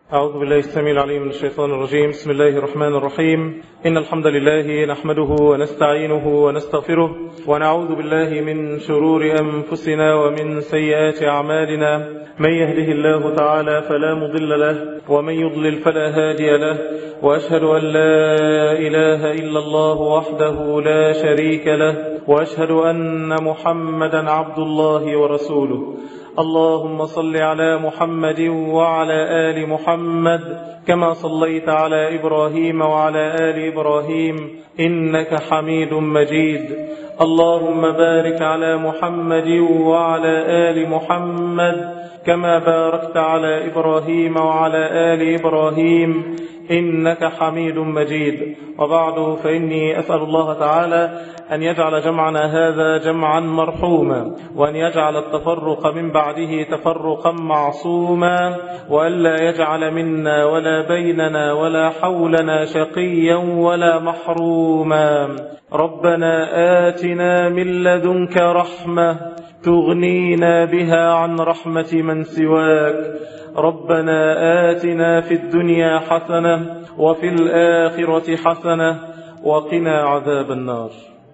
أعوذ بالله السميع العليم من الشيطان الرجيم. بسم الله الرحمن الرحيم. إن الحمد لله نحمده ونستعينه ونستغفره ونعوذ بالله من شرور أنفسنا ومن سيئات أعمالنا. من يهده الله تعالى فلا مضل له ومن يضلل فلا هادي له، وأشهد أن لا إله إلا الله وحده لا شريك له، وأشهد أن محمدا عبد الله ورسوله. اللهم صل على محمد وعلى آل محمد كما صليت على إبراهيم وعلى آل إبراهيم إنك حميد مجيد. اللهم بارك على محمد وعلى آل محمد كما باركت على إبراهيم وعلى آل إبراهيم إنك حميد مجيد. وبعد، فإني أسأل الله تعالى أن يجعل جمعنا هذا جمعا مرحوما، وأن يجعل التفرق من بعده تفرقا معصوما، وألا يجعل منا ولا بيننا ولا حولنا شقيا ولا محروما. ربنا آتنا من لدنك رحمة تغنينا بها عن رحمة من سواك. ربنا آتنا في الدنيا حسنة وفي الآخرة حسنة وقنا عذاب النار.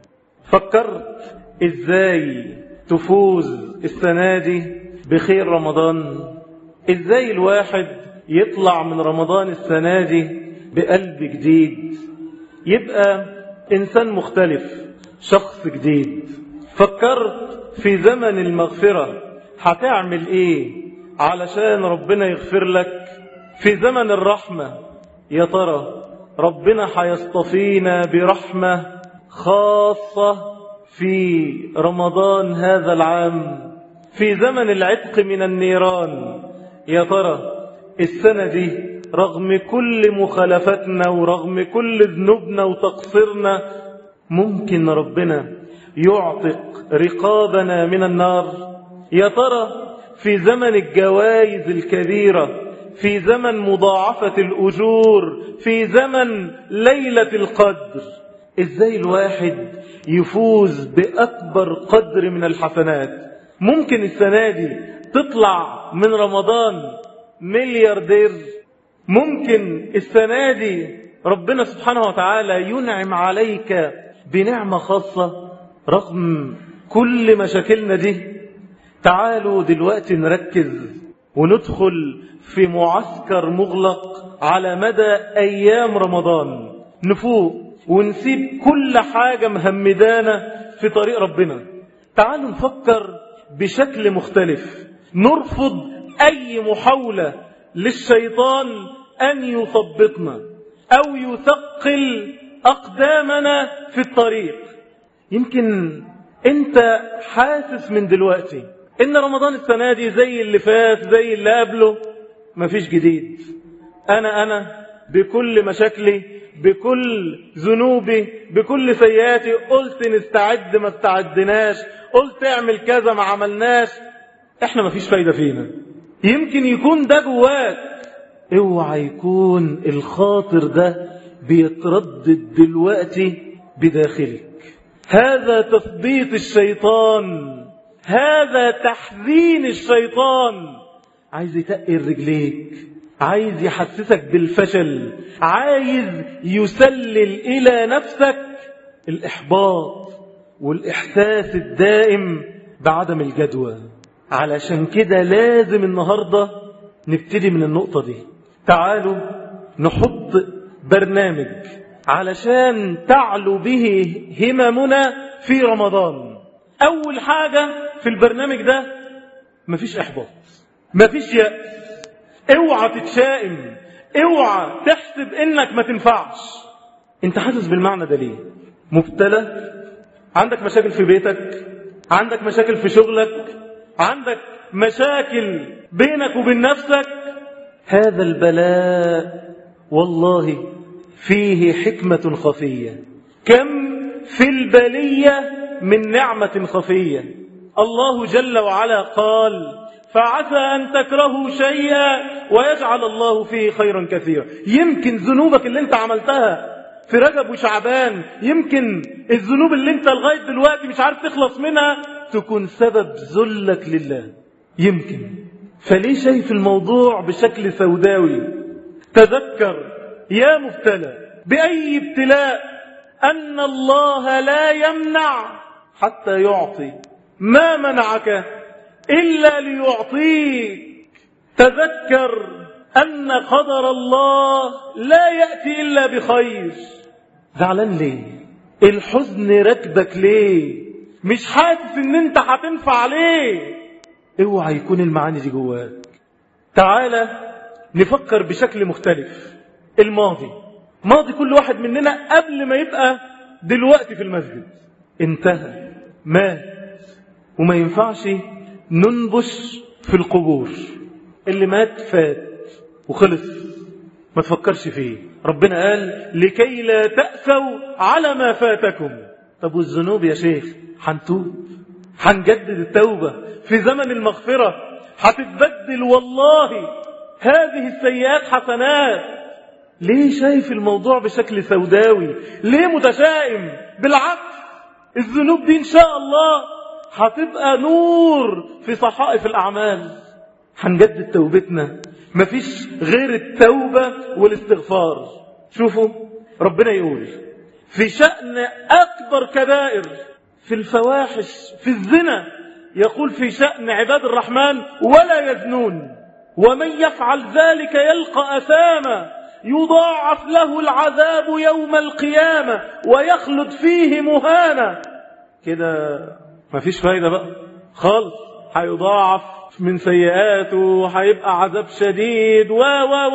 فكرت إزاي تفوز السنة دي بخير رمضان؟ إزاي الواحد يطلع من رمضان السنة دي بقلب جديد، يبقى إنسان مختلف، شخص جديد؟ فكرت في زمن المغفرة هتعمل إيه علشان ربنا يغفر لك؟ في زمن الرحمة يا ترى ربنا هيصطفينا برحمة خاصة في رمضان هذا العام؟ في زمن العتق من النيران يا ترى السنة دي رغم كل مخالفتنا ورغم كل ذنوبنا وتقصيرنا ممكن ربنا يعتق رقابنا من النار؟ يا ترى في زمن الجوائز الكبيرة، في زمن مضاعفة الأجور، في زمن ليلة القدر، إزاي الواحد يفوز بأكبر قدر من الحسنات؟ ممكن السنة دي تطلع من رمضان ملياردير؟ ممكن السنة دي ربنا سبحانه وتعالى ينعم عليك بنعمة خاصة رغم كل مشاكلنا دي؟ تعالوا دلوقتي نركز وندخل في معسكر مغلق على مدى أيام رمضان، نفوق ونسيب كل حاجة مهمدانا في طريق ربنا. تعالوا نفكر بشكل مختلف، نرفض أي محاولة للشيطان أن يثبطنا أو يثقل أقدامنا في الطريق. يمكن أنت حاسس من دلوقتي إن رمضان السنة دي زي اللي فات زي اللي قبله، مفيش جديد. أنا بكل مشاكلي، بكل ذنوبي، بكل سيئاتي، قلت نستعد ما استعدناش، قلت اعمل كذا ما عملناش، احنا مفيش فايدة فينا. يمكن يكون ده جواك، اوعى يكون الخاطر ده بيتردد دلوقتي بداخلك. هذا تثبيط الشيطان، هذا تحزين الشيطان، عايز يتقل رجليك، عايز يحسسك بالفشل، عايز يسلل إلى نفسك الإحباط والإحساس الدائم بعدم الجدوى. علشان كده لازم النهاردة نبتدي من النقطة دي. تعالوا نحط برنامج علشان تعلو به هممنا في رمضان. أول حاجة في البرنامج ده مفيش إحباط، مفيش يأس، اوعى تتشائم، اوعى تحسب انك ما تنفعش. انت حاسس بالمعنى ده ليه؟ مبتلى، عندك مشاكل في بيتك، عندك مشاكل في شغلك، عندك مشاكل بينك وبين نفسك. هذا البلاء والله فيه حكمة خفية. كم في البلية من نعمة خفية. الله جل وعلا قال: فعسى أن تكرهوا شيئا ويجعل الله فيه خيرا كثيرا. يمكن ذنوبك اللي انت عملتها في رجب وشعبان، يمكن الذنوب اللي انت لغاية دلوقتي مش عارف تخلص منها تكون سبب ذلك لله. يمكن. فليه شايف الموضوع بشكل سوداوي؟ تذكر يا مبتلى بأي ابتلاء أن الله لا يمنع حتى يعطي، ما منعك إلا ليعطيك. تذكر أن قدر الله لا يأتي إلا بخير. زعلان ليه؟ الحزن ركبك ليه؟ مش حاسس ان انت هتنفع ليه؟ اوعى يكون المعاني دي جواك. تعالى نفكر بشكل مختلف. الماضي، ماضي كل واحد مننا قبل ما يبقى دلوقتي في المسجد انتهى، مات، وما ينفعش ننبش في القبور. اللي مات فات وخلص، ما تفكرش فيه. ربنا قال لكي لا تأسوا على ما فاتكم. طب والذنوب يا شيخ؟ هنتوب، هنجدد التوبة في زمن المغفرة، هتتبدل والله هذه السيئات حسنات. ليه شايف الموضوع بشكل سوداوي؟ ليه متشائم؟ بالعكس، الذنوب دي إن شاء الله هتبقى نور في صحائف الأعمال. هنجدد توبتنا، مفيش غير التوبة والاستغفار. شوفوا ربنا يقول في شأن أكبر كبائر، في الفواحش، في الزنا، يقول في شأن عباد الرحمن ولا يزنون ومن يفعل ذلك يلقى أثاما يضاعف له العذاب يوم القيامة ويخلد فيه مهانا. كده مفيش فايدة بقى خالص، هيضاعف من سيئاته وهيبقى عذاب شديد و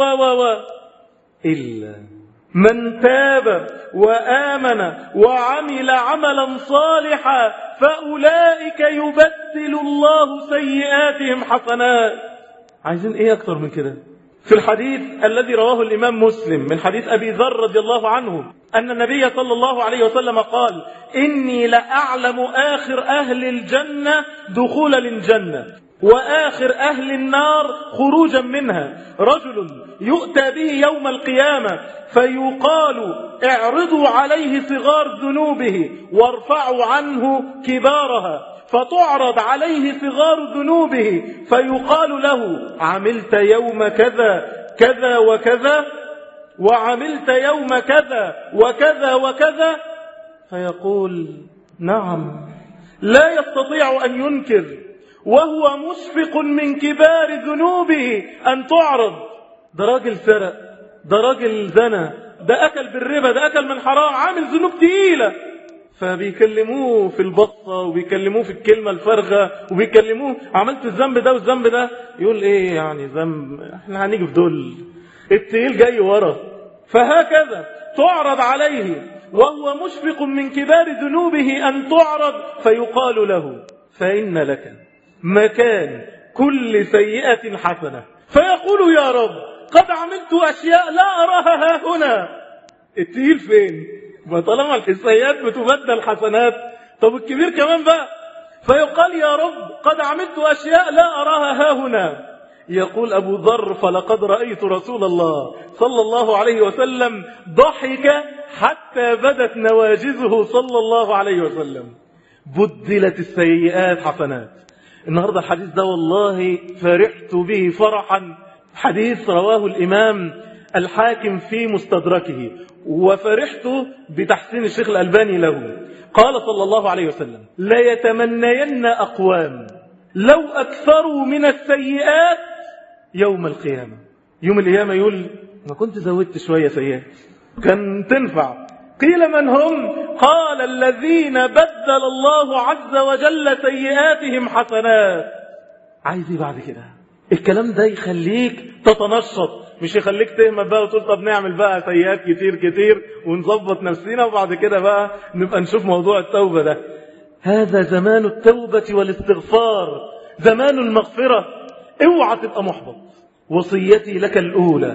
إلا من تاب وآمن وعمل عملا صالحا فأولئك يبدل الله سيئاتهم حسنات. عايزين ايه اكتر من كده؟ في الحديث الذي رواه الإمام مسلم من حديث أبي ذر رضي الله عنه أن النبي صلى الله عليه وسلم قال إني لأعلم آخر أهل الجنة دخولا للجنة وآخر أهل النار خروجا منها، رجل يؤتى به يوم القيامة فيقال اعرضوا عليه صغار ذنوبه وارفعوا عنه كبارها، فتعرض عليه صغار ذنوبه فيقال له عملت يوم كذا كذا وكذا وعملت يوم كذا وكذا وكذا، فيقول نعم، لا يستطيع أن ينكر وهو مشفق من كبار ذنوبه أن تعرض. ده راجل سرق، ده راجل زنى، ده أكل بالربا، ده أكل من حرام، عامل ذنوب تقيلة. فبيكلموه في البطة وبيكلموه في الكلمة الفارغة وبيكلموه عملت الذنب ده والذنب ده، يقول ايه يعني ذنب، احنا هنيجي في دول، التقيل جاي ورا. فهكذا تعرض عليه وهو مشفق من كبار ذنوبه أن تعرض فيقال له فإن لك مكان كل سيئة حسنة، فيقول يا رب قد عملت أشياء لا أراها هنا. التقيل فين؟ طالما السيئات بتبدل حسنات، طب الكبير كمان بقى. فيقال يا رب قد عملت أشياء لا أراها هنا. يقول أبو ذر فلقد رأيت رسول الله صلى الله عليه وسلم ضحك حتى بدت نواجزه صلى الله عليه وسلم. بدلت السيئات حسنات. النهاردة الحديث ده والله فرحت به فرحا، حديث رواه الإمام الحاكم في مستدركه، وفرحت بتحسين الشيخ الألباني له. قال صلى الله عليه وسلم لا يتمنين أقوام لو أكثروا من السيئات يوم القيامة. يوم القيامة يقول ما كنت زودت شوية سيئات كان تنفع. قيل من هم؟ قال الذين بدل الله عز وجل سيئاتهم حسنات. عايز ايه بعد كده؟ الكلام ده يخليك تتنشط، مش يخليك تهمل بقى وتقول طب نعمل بقى سيئات كتير كتير ونظبط نفسنا وبعد كده بقى نبقى نشوف موضوع التوبة ده. هذا زمان التوبة والاستغفار، زمان المغفرة. اوعى تبقى محبط. وصيتي لك الأولى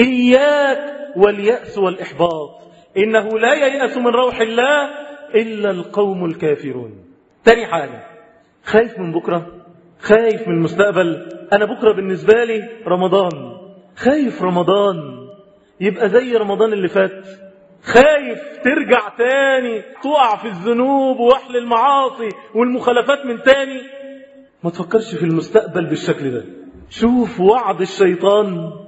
إياك واليأس والإحباط، إنه لا ييأس من روح الله إلا القوم الكافرون. تاني حاجة، خايف من بكرة، خايف من المستقبل. أنا بكرة بالنسبة لي رمضان، خايف رمضان يبقى زي رمضان اللي فات، خايف ترجع تاني تقع في الذنوب ووحل المعاصي والمخالفات من تاني. ما تفكرش في المستقبل بالشكل ده. شوف وعد الشيطان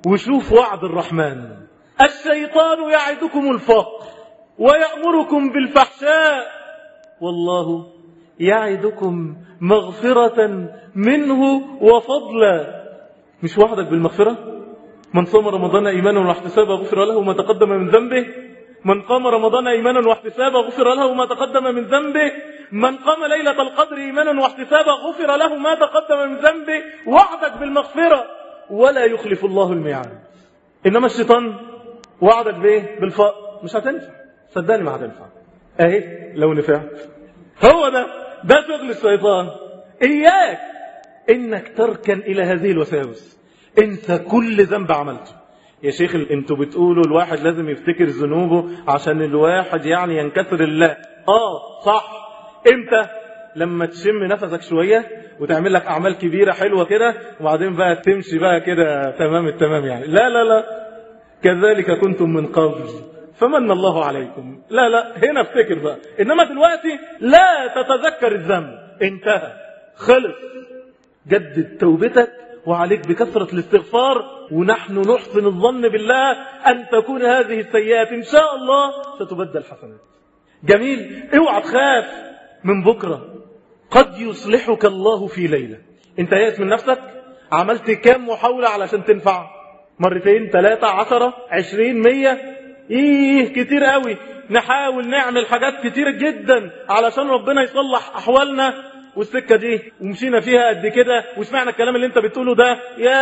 وشوف وعد الرحمن: الشيطان يعدكم الفقر ويأمركم بالفحشاء والله يعدكم مغفرة منه وفضلا. مش وعدك بالمغفرة؟ من صام رمضان إيمانا واحتسابا غفر له ما تقدم من ذنبه. من قام رمضان إيمانا واحتسابا غفر له ما تقدم من ذنبه. من قام ليلة القدر إيمانا واحتسابا غفر له ما تقدم من ذنبه. وعدك بالمغفرة ولا يخلف الله الميعاد. إنما الشيطان وعدك بإيه؟ بالفقر. مش هتنفع، صدقني ما هتنفع. أهي لو نفعت. هو ده شغل الشيطان. إياك إنك تركن إلى هذه الوساوس. انت كل ذنب عملته يا شيخ، انتوا بتقولوا الواحد لازم يفتكر ذنوبه عشان الواحد يعني ينكسر الله. صح. امتى؟ لما تشم نفسك شوية وتعمل لك أعمال كبيرة حلوة كده وبعدين بقى تمشي بقى كده تمام التمام يعني. لا كذلك كنتم من قبل فمن الله عليكم. لا هنا افتكر بقى. إنما دلوقتي لا تتذكر الذنب، انتهى خلص. جدد توبتك وعليك بكثرة الاستغفار، ونحن نحسن الظن بالله أن تكون هذه السيئات إن شاء الله ستبدل حسنات. جميل. اوعى تخاف من بكرة، قد يصلحك الله في ليلة. انت يأس من نفسك؟ عملت كام محاولة علشان تنفع؟ 2 3 10 20 100؟ كتير قوي. نحاول نعمل حاجات كتير جدا علشان ربنا يصلح أحوالنا، والسكة دي ومشينا فيها قد كده وسمعنا الكلام اللي انت بتقوله ده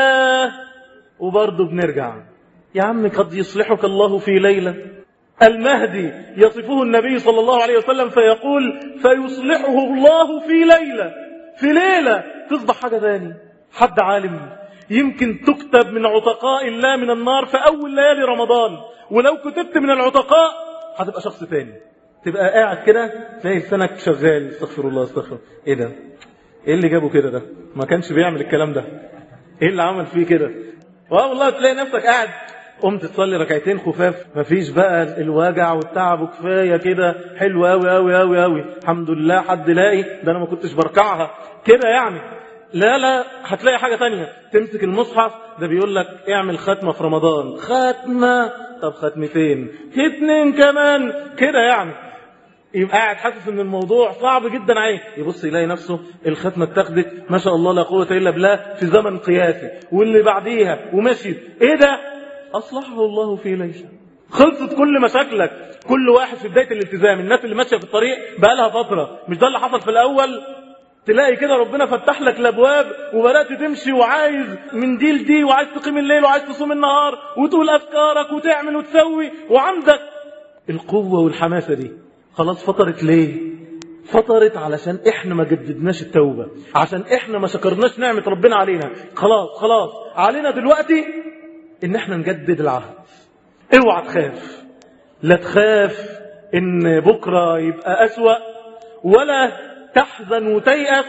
وبرضه بنرجع. يا عم قد يصلحك الله في ليلة. المهدي يصفه النبي صلى الله عليه وسلم فيقول: فيصلحه الله في ليلة تصبح حاجة ثاني. حد عالم يمكن تكتب من عتقاء الله من النار في أول ليالي رمضان، ولو كتبت من العتقاء هتبقى شخص ثاني. تبقى قاعد كده تلاقي لسانك شغال: استغفر الله استغفر. ايه ده؟ ايه اللي جابه كده؟ ده ما كانش بيعمل الكلام ده. ايه اللي عمل فيه كده؟ والله تلاقي نفسك قاعد قمت تصلي ركعتين خفاف، مفيش بقى الوجع والتعب وكفايه كده. حلو قوي قوي قوي قوي، الحمد لله. حد لاقي ده انا ما كنتش بركعها كده يعني. لا هتلاقي حاجه تانية. تمسك المصحف ده بيقول لك اعمل ختمه في رمضان. ختمه؟ طب ختمتين، 2 كمان كده يعني. يبقى قاعد حاسس ان الموضوع صعب جدا عليه. يبص يلاقي نفسه الختمه اتخذت ما شاء الله لا قوه الا بالله في زمن قياسي، واللي بعديها ومشيت. ايه ده؟ اصلحه الله في ليله. خلصت كل مشاكلك. كل واحد في بدايه الالتزام، الناس اللي ماشيه في الطريق بقى لها فتره، مش ده اللي حصل في الاول؟ تلاقي كده ربنا فتح لك الابواب وبدات تمشي وعايز من دي لدي، وعايز تقيم الليل وعايز تصوم النهار وتقول اذكارك وتعمل وتسوي، وعندك القوه والحماسه دي. خلاص فطرت. ليه فطرت؟ علشان احنا ما جددناش التوبة، عشان احنا ما شكرناش نعمة ربنا علينا. خلاص علينا دلوقتي ان احنا نجدد العهد. اوعى تخاف، لا تخاف ان بكرة يبقى أسوأ، ولا تحزن وتيأس.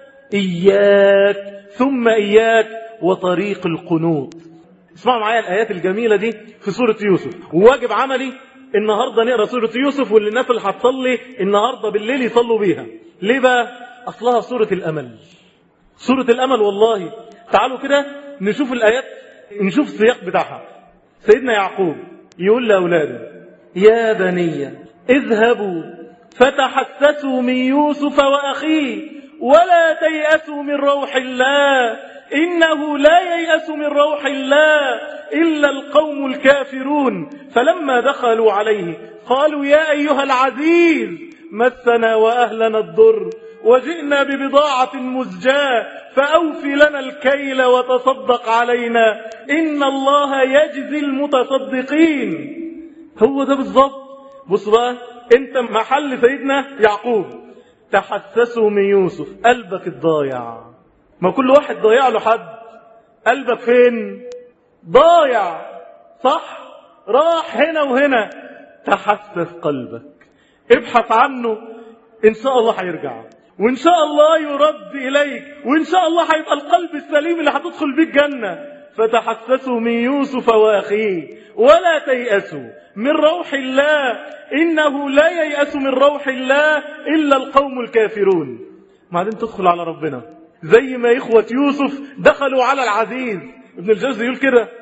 إياك ثم إياك وطريق القنوط. اسمعوا معايا الآيات الجميلة دي في سورة يوسف. وواجب عملي النهاردة نقرأ سورة يوسف، واللي الناس اللي هتصلي النهاردة بالليل يصلوا بيها. ليه بقى؟ أصلها سورة الأمل. سورة الأمل والله. تعالوا كده نشوف الآيات، نشوف السياق بتاعها. سيدنا يعقوب يقول لأولاده: يا بني اذهبوا فتحسسوا من يوسف وأخيه ولا تيأسوا من روح الله إنه لا ييأس من روح الله إلا القوم الكافرون. فلما دخلوا عليه قالوا: يا أيها العزيز مسنا وأهلنا الضر وجئنا ببضاعة مزجاة فأوفي لنا الكيل وتصدق علينا إن الله يجزي المتصدقين. هو ده بالظبط. بص بقى، انت محل سيدنا يعقوب. تحسسوا من يوسف. قلبك الضايع، ما كل واحد ضايع له حد. قلبك فين؟ ضايع، صح؟ راح هنا وهنا. تحسس قلبك، ابحث عنه، ان شاء الله هيرجع، وان شاء الله يرد اليك، وان شاء الله هيبقى القلب السليم اللي هتدخل بيه الجنة. فتحسسوا من يوسف واخيه ولا تيأسوا من روح الله إنه لا ييأس من روح الله إلا القوم الكافرون. بعدين تدخل على ربنا زي ما إخوة يوسف دخلوا على العزيز. ابن الجوزي يقول كده: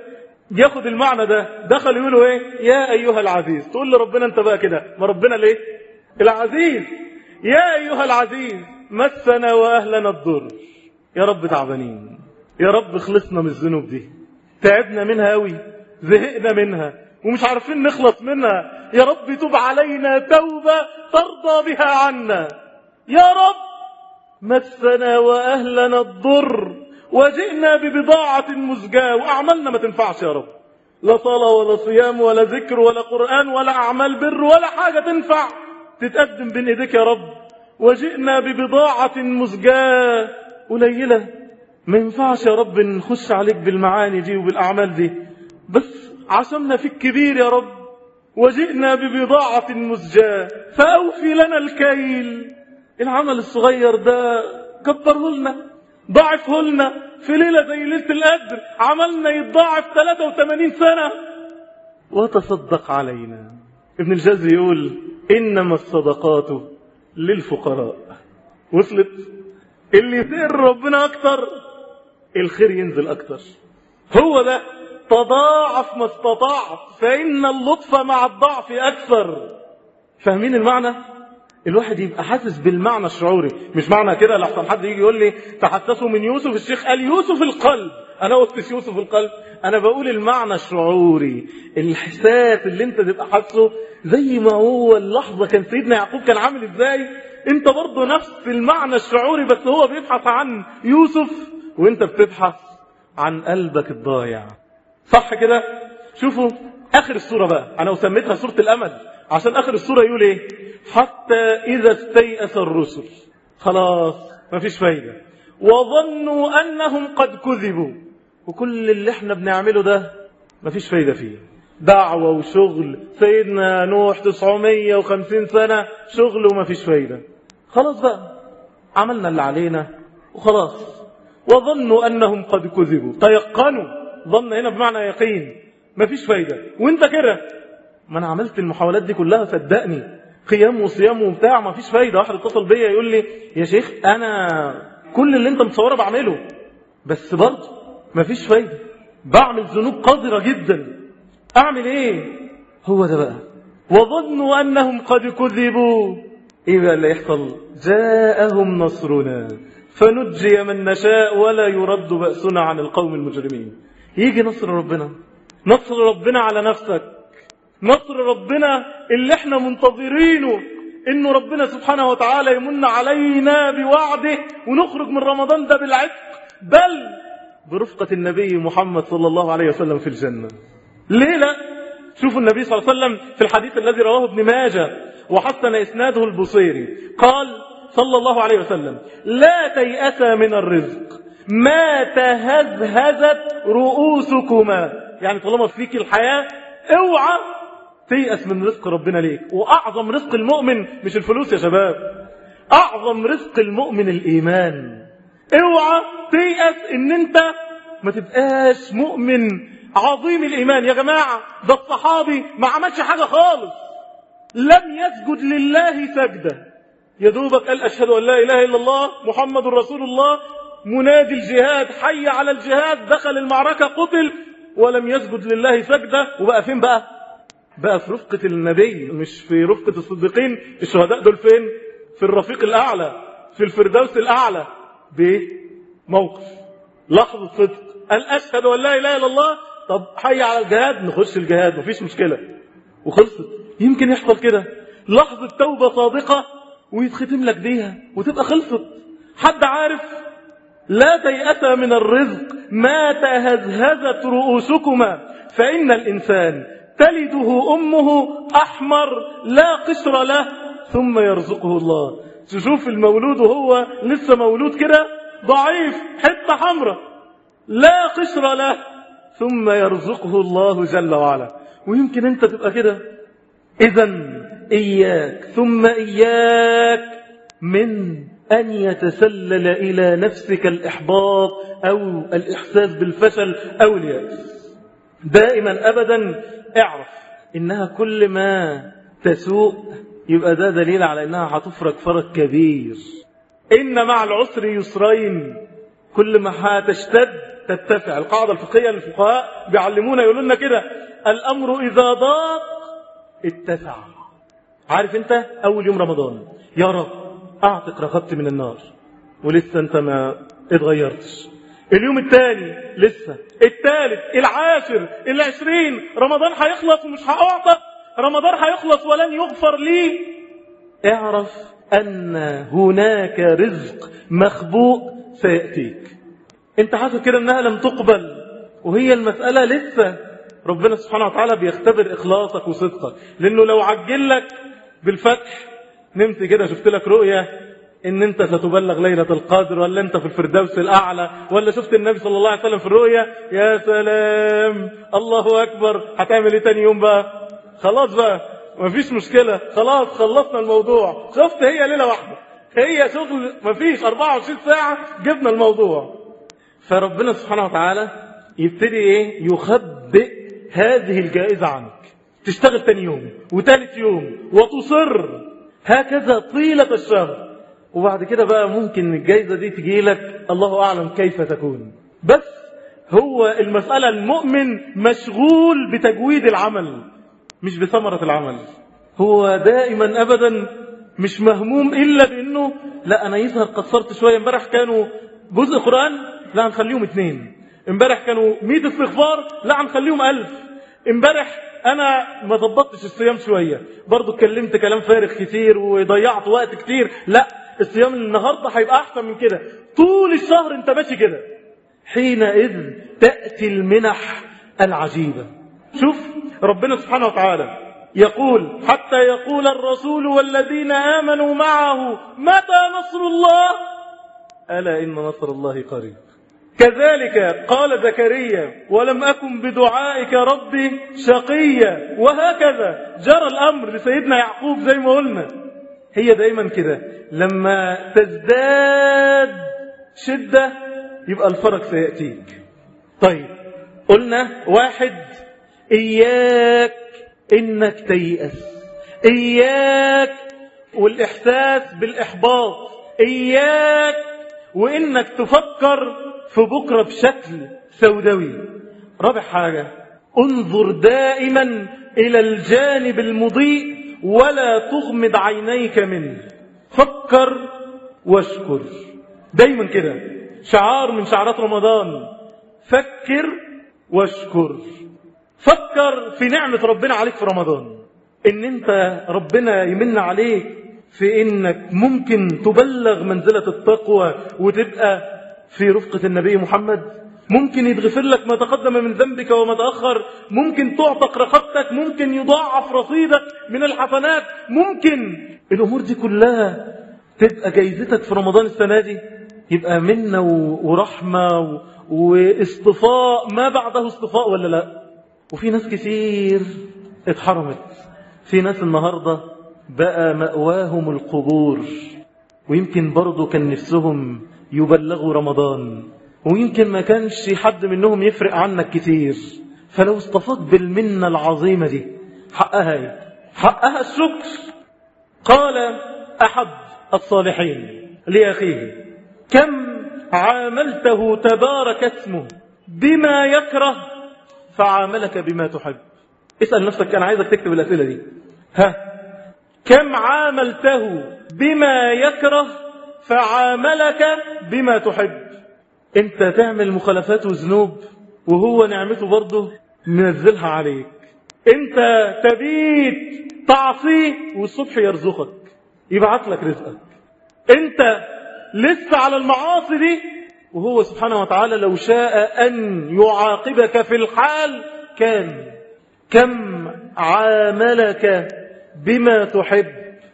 ياخد المعنى ده، دخل يقولوا ايه؟ يا ايها العزيز. تقول لربنا انت بقى كده، ما ربنا ليه العزيز. يا ايها العزيز مسنا واهلنا الضر. يا رب تعبانين، يا رب خلصنا من الذنوب دي، تعبنا منها قوي، زهقنا منها ومش عارفين نخلص منها. يا رب توب علينا توبة ترضى بها عنا. يا رب مسنا واهلنا الضر وجئنا ببضاعة مزجاة، وأعمالنا ما تنفعش يا رب، لا صلاة ولا صيام ولا ذكر ولا قرآن ولا أعمال بر ولا حاجة تنفع تتقدم بين إيديك يا رب. وجئنا ببضاعة مزجاة قليلة، ما ينفعش يا رب نخش عليك بالمعاني دي وبالأعمال دي، بس عشمنا فيك كبير يا رب. وجئنا ببضاعة مزجاة فأوفي لنا الكيل. العمل الصغير ده كبره لنا، ضاعفه لنا في ليلة زي ليلة القدر، عملنا يتضاعف 83 سنة. وتصدق علينا. ابن الجزري يقول إنما الصدقات للفقراء. وصلت؟ اللي يسير ربنا أكتر الخير ينزل أكتر. هو ده تضاعف ما استطعت فإن اللطف مع الضعف أكثر. فاهمين المعنى؟ الواحد يبقى حاسس بالمعنى الشعوري، مش معنى كده لحسن حد يجي يقول لي تحسسوا من يوسف. الشيخ قال يوسف القلب، انا قلت يوسف القلب، انا بقول المعنى الشعوري، الحساس اللي انت تبقى حاسه زي ما هو اللحظة كان سيدنا يعقوب كان عامل ازاي. انت برضه نفس المعنى الشعوري، بس هو بيبحث عن يوسف وانت بتبحث عن قلبك الضايع. صح كده؟ شوفوا اخر السورة بقى، انا سميتها سورة الامل عشان اخر السورة يقول ايه؟ حتى اذا استيأس الرسل، خلاص مفيش فايدة، وظنوا انهم قد كذبوا. وكل اللي احنا بنعمله ده مفيش فايدة فيه، دعوة وشغل سيدنا نوح 950 سنة شغل ومفيش فايدة. خلاص بقى عملنا اللي علينا وخلاص. وظنوا انهم قد كذبوا، تيقنوا. ظن هنا بمعنى يقين، مفيش فايدة. وانت كده، ما انا عملت المحاولات دي كلها صدقني، قيام وصيام وبتاع، مفيش فايدة. واحد اتصل بيا يقول لي يا شيخ انا كل اللي انت متصوره بعمله، بس برضه مفيش فايدة، بعمل ذنوب قذرة جدا، اعمل ايه؟ هو ده بقى وظنوا انهم قد كذبوا. ايه بقى اللي يحصل؟ جاءهم نصرنا فنجي من نشاء ولا يرد بأسنا عن القوم المجرمين. يجي نصر ربنا، نصر ربنا على نفسك، نصر ربنا اللي احنا منتظرينه، انه ربنا سبحانه وتعالى يمن علينا بوعده ونخرج من رمضان ده بالعتق، بل برفقة النبي محمد صلى الله عليه وسلم في الجنة. ليه لا؟ شوفوا النبي صلى الله عليه وسلم في الحديث الذي رواه ابن ماجه وحسن إسناده البصيري، قال صلى الله عليه وسلم لا تيأس من الرزق ما تهزهزت رؤوسكما. يعني طالما فيك الحياة اوعى تيأس من رزق ربنا ليك. وأعظم رزق المؤمن مش الفلوس يا شباب، أعظم رزق المؤمن الإيمان. اوعى تيأس ان انت ما تبقاش مؤمن عظيم الإيمان. يا جماعة ده الصحابي ما عملش حاجة خالص، لم يسجد لله سجدة، يا دوبك قال أشهد أن لا إله إلا الله محمد رسول الله، منادي الجهاد حي على الجهاد، دخل المعركة قتل ولم يسجد لله سجدة. وبقى فين بقى؟ بقى في رفقة النبي، مش في رفقة الصديقين. الشهداء دول فين؟ في الرفيق الأعلى، في الفردوس الأعلى. بموقف لحظة صدق، قال أشهد أن لا إله إلا الله، طب حي على الجهاد، نخش الجهاد مفيش مشكلة وخلصت. يمكن يحصل كده لحظة توبة صادقة ويتختم لك بيها وتبقى خلصت. حد عارف؟ لا تيأس من الرزق ما تهزهزت رؤوسكما فإن الإنسان تلده أمه أحمر لا قشر له ثم يرزقه الله. تشوف المولود وهو لسه مولود كده ضعيف، حتة حمرة لا قشر له، ثم يرزقه الله جل وعلا. ويمكن انت تبقى كده. إذن إياك ثم إياك من أن يتسلل إلى نفسك الإحباط أو الإحساس بالفشل أو اليأس. دائما أبدا اعرف إنها كل ما تسوء يبقى ده دليل على إنها هتفرق فرق كبير. إن مع العسر يسرين، كل ما هتشتد تتسع. القاعدة الفقهية للفقهاء بيعلمونا يقولوا لنا كده: الأمر إذا ضاق اتسع. عارف انت أول يوم رمضان يا رب أعتق رقبتي من النار، ولسه انت ما اتغيرتش. اليوم الثاني لسه، الثالث، العاشر، 20، رمضان هيخلص ومش هأعتق، رمضان هيخلص ولن يغفر لي. اعرف أن هناك رزق مخبوء سيأتيك. انت حاسس كده انها لم تقبل، وهي المسألة لسه ربنا سبحانه وتعالى بيختبر إخلاصك وصدقك. لأنه لو عجل لك بالفتح، نمت كده شفت لك رؤية ان انت ستبلغ ليلة القدر، ولا انت في الفردوس الأعلى، ولا شفت النبي صلى الله عليه وسلم في الرؤية، يا سلام الله أكبر. هتعمل ايه تاني يوم بقى؟ خلاص بقى مفيش مشكلة، خلاص خلصنا الموضوع. شفت هي ليلة واحدة، هي شغل مفيش 24 ساعة جبنا الموضوع. فربنا سبحانه وتعالى يبتدي ايه؟ يخبئ هذه الجائزة عنك. تشتغل تاني يوم وثالث يوم وتصر هكذا طيلة الشهر، وبعد كده بقى ممكن الجائزة دي تجي لك الله أعلم كيف تكون. بس هو المسألة المؤمن مشغول بتجويد العمل مش بثمرة العمل. هو دائما أبدا مش مهموم إلا بأنه لا أنا يظهر قصرت شوية. امبارح كانوا جزء قرآن، لا هنخليهم 2. امبارح كانوا 100 استغفار، لا هنخليهم 1000. امبارح أنا ما ضبطتش الصيام شوية، برضو اتكلمت كلام فارغ كتير وضيعت وقت كتير، لا الصيام النهاردة هيبقى أحسن من كده. طول الشهر انت ماشي كده. حينئذ تأتي المنح العجيبة. شوف ربنا سبحانه وتعالى يقول: حتى يقول الرسول والذين آمنوا معه متى نصر الله، ألا إن نصر الله قريب. كذلك قال زكريا: ولم أكن بدعائك ربي شقيا. وهكذا جرى الأمر لسيدنا يعقوب. زي ما قلنا هي دايما كده، لما تزداد شدة يبقى الفرج سيأتيك. طيب قلنا 1: إياك إنك تيأس، إياك والإحساس بالإحباط، إياك وإنك تفكر في بكرة بشكل سوداوي. رابع حاجة: انظر دائما إلى الجانب المضيء ولا تغمض عينيك منه. فكر واشكر. دايما كده شعار من شعارات رمضان: فكر واشكر. فكر في نعمة ربنا عليك في رمضان، ان انت ربنا يمن عليك في انك ممكن تبلغ منزلة التقوى وتبقى في رفقة النبي محمد، ممكن يتغفر لك ما تقدم من ذنبك وما تأخر، ممكن تعتق رقبتك، ممكن يضاعف رصيدك من الحسنات، ممكن الأمور دي كلها تبقى جايزتك في رمضان السنة دي. يبقى منة ورحمة واصطفاء ما بعده اصطفاء، ولا لا؟ وفي ناس كثير اتحرمت. في ناس النهاردة بقى مأواهم القبور، ويمكن برضو كان نفسهم يبلغوا رمضان، ويمكن ما كانش حد منهم يفرق عنك كتير. فلو اصطفاك بالمنة العظيمة دي حقها ايه؟ حقها الشكر. قال أحد الصالحين لأخيه: كم عاملته تبارك اسمه بما يكره فعاملك بما تحب. اسأل نفسك، أنا عايزك تكتب الأسئلة دي. كم عاملته بما يكره فعاملك بما تحب. انت تعمل مخالفات وذنوب وهو نعمته برضه منزلها عليك. انت تبيت تعصيه والصبح يرزقك، يبعت لك رزقك. انت لسه على المعاصي دي وهو سبحانه وتعالى لو شاء أن يعاقبك في الحال كان. كم عاملك بما تحب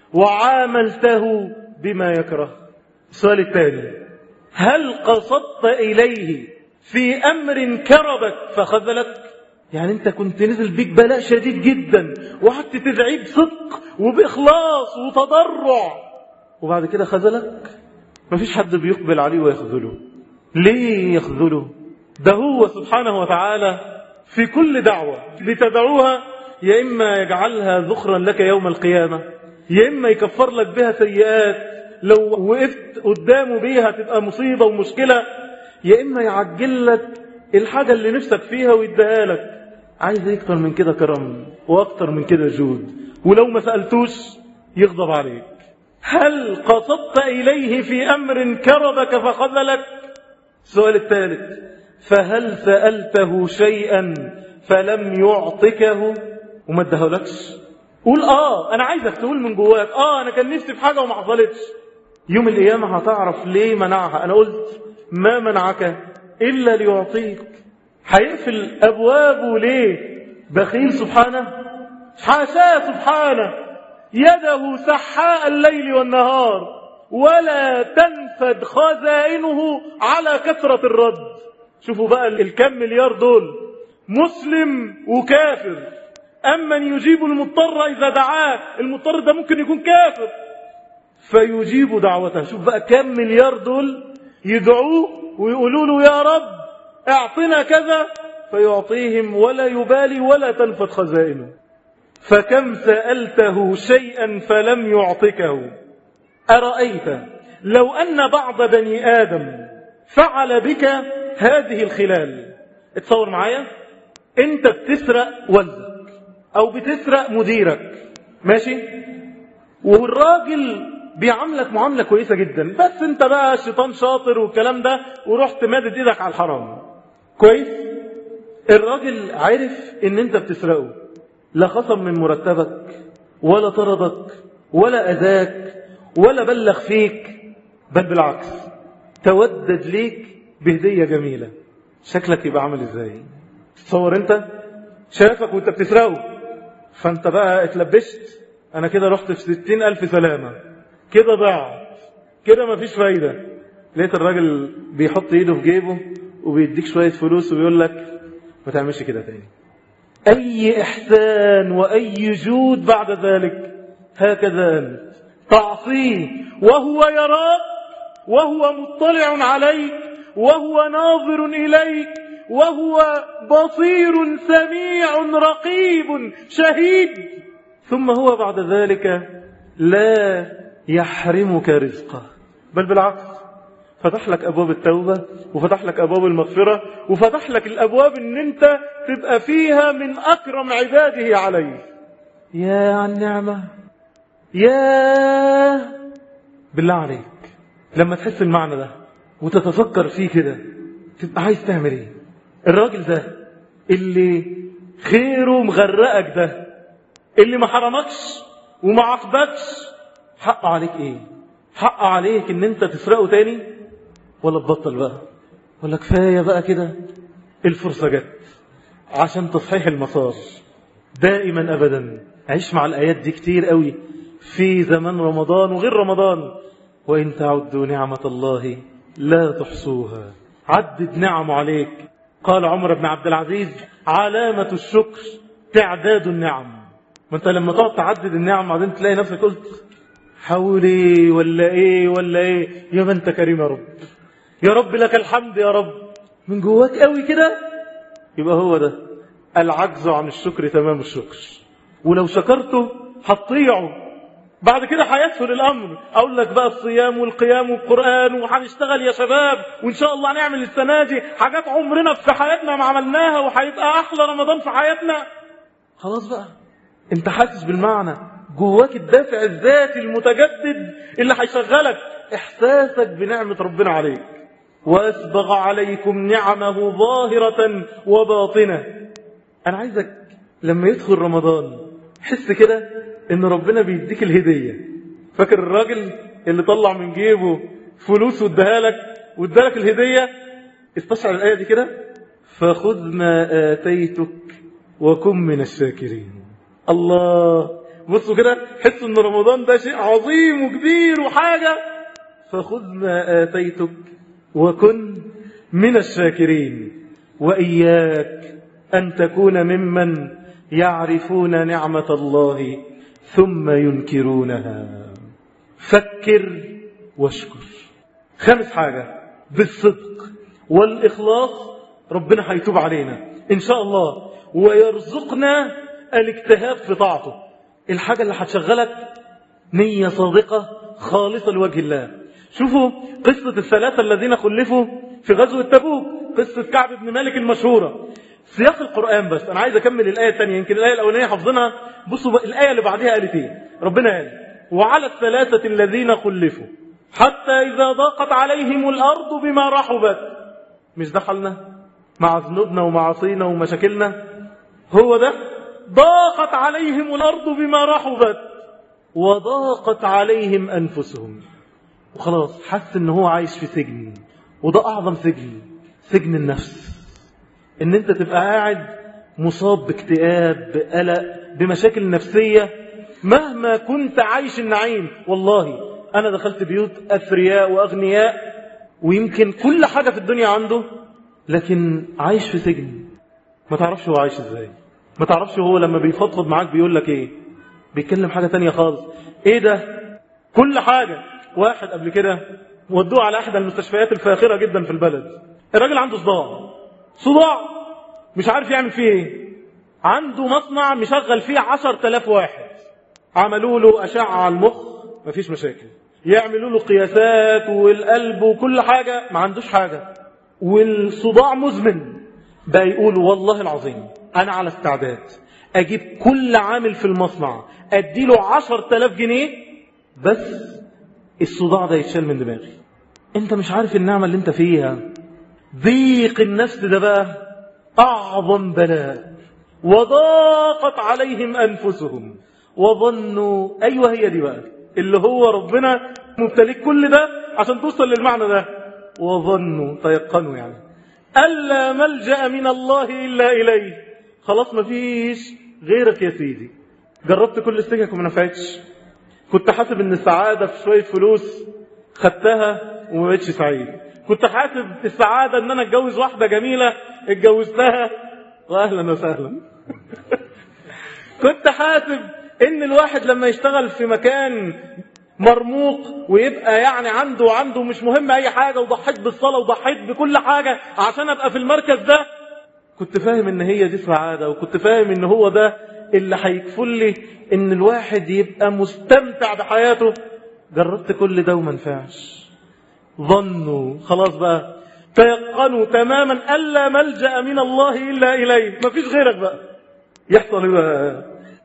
وعاملته بما يكره. السؤال الثاني: هل قصدت إليه في أمر كربك فخذلك؟ يعني أنت كنت نزل بيك بلاء شديد جدا وقعدت تدعيه بصدق وبإخلاص وتضرع، وبعد كده خذلك؟ مفيش حد بيقبل عليه ويخذله. ليه يخذله؟ ده هو سبحانه وتعالى في كل دعوة لتدعوها يا إما يجعلها ذخرا لك يوم القيامة، يا إما يكفر لك بها سيئات لو وقفت قدامه بيها تبقى مصيبة ومشكلة، يا إما يعجل لك الحاجة اللي نفسك فيها ويديها لك. عايز اكتر من كده كرم واكتر من كده جود، ولو ما سألتوش يغضب عليك. هل قصدت إليه في أمر كربك فخذلك؟ السؤال الثالث: فهل سألته شيئا فلم يعطكه وما ادهولكش؟ قول أنا عايزك تقول من جواك أنا كان نفسي في حاجة وما حصلتش. يوم القيامة هتعرف ليه منعها. أنا قلت ما منعك إلا ليعطيك. هيقفل أبوابه ليه؟ بخيل سبحانه؟ حاشاه سبحانه، يده سحاء الليل والنهار ولا تنفد خزائنه على كثرة الرد. شوفوا بقى الكم مليار دول، مسلم وكافر. أمن يجيب المضطر إذا دعاه، المضطر ده ممكن يكون كافر فيجيب دعوته. شوف بقى كم مليار دول يدعوه ويقولوا له يا رب اعطنا كذا فيعطيهم ولا يبالي ولا تنفد خزائنه. فكم سألته شيئا فلم يعطكه. أرأيت لو أن بعض بني آدم فعل بك هذه الخلال؟ اتصور معايا انت بتسرق والدك او بتسرق مديرك، ماشي، والراجل بيعاملك معاملة كويسة جدا، بس انت بقى الشيطان شاطر والكلام ده ورحت مادد ايدك على الحرام. كويس، الراجل عرف ان انت بتسرقه، لا خصم من مرتبك ولا طردك ولا اذاك ولا بلغ فيك، بل بالعكس تودد ليك بهدية جميلة. شكلك يبقى عامل ازاي؟ تصور انت شافك وانت بتسرقه، فانت بقى اتلبشت، انا كده رحت في 60,000 سلامة، كده ضاعت، كده مفيش فايدة. لقيت الراجل بيحط ايده في جيبه وبيديك شوية فلوس وبيقول لك ما تعملش كده تاني. اي احسان واي جود بعد ذلك. هكذا انت تعصيه وهو يراك وهو مطلع عليك وهو ناظر إليك وهو بصير سميع رقيب شهيد، ثم هو بعد ذلك لا يحرمك رزقه، بل بالعكس فتح لك أبواب التوبة وفتح لك أبواب المغفرة وفتح لك الأبواب إن أنت تبقى فيها من أكرم عباده عليه. يا عن النعمة، يا بالله عليك لما تحس المعنى ده وتتفكر فيه كده تبقى عايز تعمل ايه؟ الراجل ده اللي خيره مغرقك ده، اللي ما حرمكش وما عاقبكش، حق عليك ايه؟ حق عليك ان انت تسرقه تاني ولا تبطل بقى؟ ولا كفاية بقى كده؟ الفرصة جت عشان تصحيح المسار دائما ابدا. عيش مع الايات دي كتير قوي في زمن رمضان وغير رمضان. وإن تعدوا نعمة الله لا تحصوها. عدد نعم عليك. قال عمر بن عبد العزيز علامة الشكر تعداد النعم. ما انت لما تقعد تعدد النعم بعدين تلاقي نفسك قلت حولي ولا ايه ولا ايه، يا ما انت كريم يا رب، يا رب لك الحمد يا رب، من جواك قوي كده. يبقى هو ده العجز عن الشكر تمام الشكر. ولو شكرته هتطيعه بعد كده هيسهل الأمر. أقول لك بقى الصيام والقيام والقرآن وهنشتغل يا شباب وإن شاء الله هنعمل السنة دي حاجات عمرنا في حياتنا ما عملناها وهيبقى أحلى رمضان في حياتنا. خلاص بقى أنت حاسس بالمعنى، جواك الدافع الذاتي المتجدد اللي هيشغلك إحساسك بنعمة ربنا عليك. وأسبغ عليكم نعمه ظاهرة وباطنة. أنا عايزك لما يدخل رمضان حس كده ان ربنا بيديك الهدية. فاكر الراجل اللي طلع من جيبه فلوس واداها لك وادالك الهدية؟ استشعر الآية دي كده، فخذ ما آتيتك وكن من الشاكرين. الله، بصوا كده حسوا ان رمضان ده شيء عظيم وكبير وحاجة. فخذ ما آتيتك وكن من الشاكرين. وإياك أن تكون ممن يعرفون نعمة الله ثم ينكرونها. فكر واشكر. خامس حاجة بالصدق والإخلاص ربنا هيتوب علينا إن شاء الله ويرزقنا الاجتهاد في طاعته. الحاجة اللي هتشغلك نية صادقة خالصة لوجه الله. شوفوا قصة الثلاثة الذين خلفوا في غزوة تبوك، قصة كعب بن مالك المشهورة. سياق القرآن بس، أنا عايز أكمل الآية الثانية، يمكن الآية الأولانية حافظينها. بصوا الآية اللي بعدها قالت إيه؟ ربنا قال وعلى الثلاثة الذين خلفوا حتى إذا ضاقت عليهم الأرض بما رحبت. مش ده حالنا مع ذنوبنا ومعاصينا ومشاكلنا؟ هو ده، ضاقت عليهم الأرض بما رحبت وضاقت عليهم أنفسهم. وخلاص حس إن هو عايش في سجن، وده أعظم سجن، سجن النفس. إن أنت تبقى قاعد مصاب باكتئاب، بقلق، بمشاكل نفسية، مهما كنت عايش النعيم. والله أنا دخلت بيوت أثرياء وأغنياء ويمكن كل حاجة في الدنيا عنده، لكن عايش في سجن. ما تعرفش هو عايش إزاي، ما تعرفش هو لما بيفضفض معاك بيقول لك إيه، بيتكلم حاجة تانية خالص. إيه ده؟ كل حاجة. واحد قبل كده ودوه على أحد المستشفيات الفاخرة جدا في البلد، الراجل عنده صداع مش عارف يعمل فيه إيه. عنده مصنع مشغل فيه 10,000 واحد، عملوا له أشعة على المخ مفيش مشاكل، يعملوا له قياسات والقلب وكل حاجة ما عندوش حاجة، والصداع مزمن. بقى يقول والله العظيم أنا على استعداد أجيب كل عامل في المصنع أديله 10,000 جنيه بس الصداع ده يتشال من دماغي. أنت مش عارف النعمة اللي أنت فيها. ضيق النفس ده بقى أعظم بلاء. وضاقت عليهم أنفسهم وظنوا، أيوة هي دي بقى اللي هو ربنا مبتليك كل ده عشان توصل للمعنى ده. وظنوا، تيقنوا يعني، ألا ملجأ من الله إلا إليه. خلاص مفيش غيرك يا سيدي. جربت كل السكك وما نفعتش. كنت حاسب ان السعادة في شوية فلوس، خدتها وما بقتش سعيد. كنت حاسب السعادة ان انا اتجوز واحدة جميلة، اتجوزتها واهلا وسهلا. كنت حاسب ان الواحد لما يشتغل في مكان مرموق ويبقى يعني عنده مش مهم اي حاجة، وضحيت بالصلاة وضحيت بكل حاجة عشان ابقى في المركز ده، كنت فاهم ان هي دي السعادة، وكنت فاهم ان هو ده اللي هيكفل لي ان الواحد يبقى مستمتع بحياته. جربت كل ده وما نفعش. ظنوا، خلاص بقى تيقنوا تماما ألا ملجأ من الله إلا إليه، مفيش غيرك بقى. يحصل ايه بقى؟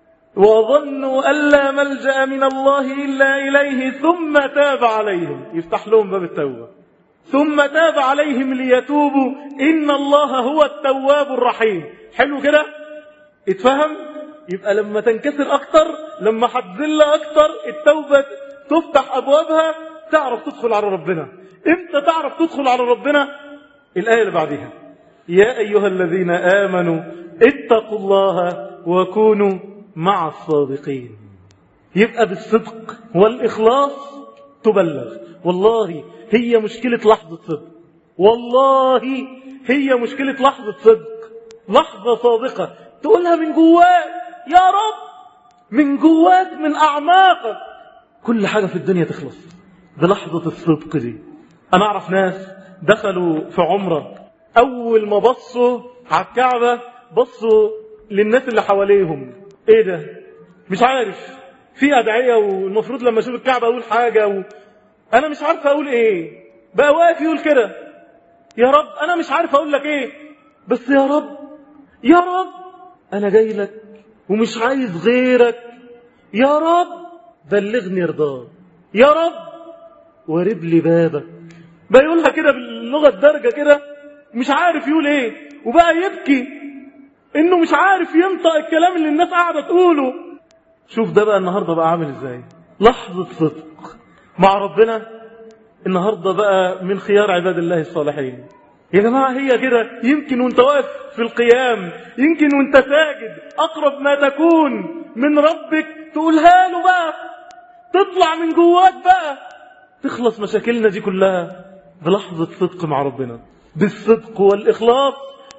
وظنوا ألا ملجأ من الله إلا إليه ثم تاب عليهم، يفتح لهم باب التوبة. ثم تاب عليهم ليتوبوا إن الله هو التواب الرحيم. حلو كده؟ اتفهم؟ يبقى لما تنكسر أكتر، لما هتذل أكتر، التوبة تفتح أبوابها، تعرف تدخل على ربنا. امتى تعرف تدخل على ربنا؟ الآية اللي بعدها يا أيها الذين آمنوا اتقوا الله وكونوا مع الصادقين. يبقى بالصدق والإخلاص تبلغ. والله هي مشكلة لحظة صدق، والله هي مشكلة لحظة صدق، لحظة صادقة تقولها من جواك يا رب، من جواك، من أعماقك. كل حاجة في الدنيا تخلص بلحظة الصدق دي. أنا أعرف ناس دخلوا في عمرة، أول ما بصوا على الكعبة بصوا للناس اللي حواليهم. إيه ده؟ مش عارف، في أدعية والمفروض لما أشوف الكعبة أقول حاجة أنا مش عارف أقول إيه. بقى واقف يقول كده يا رب أنا مش عارف أقول لك إيه، بس يا رب يا رب أنا جاي لك ومش عايز غيرك. يا رب بلغني رضاك، يا رب وارب لي بابك. بقى يقولها كده باللغة الدارجة كده، مش عارف يقول إيه، وبقى يبكي إنه مش عارف ينطق الكلام اللي الناس قاعدة تقوله. شوف ده بقى النهاردة بقى عامل إزاي، لحظة صدق مع ربنا. النهاردة بقى من خيار عباد الله الصالحين. يا جماعة هي كده، يمكن وانت واقف في القيام، يمكن وانت ساجد، أقرب ما تكون من ربك تقولها له بقى، تطلع من جواك بقى، تخلص مشاكلنا دي كلها بلحظة صدق مع ربنا. بالصدق والإخلاص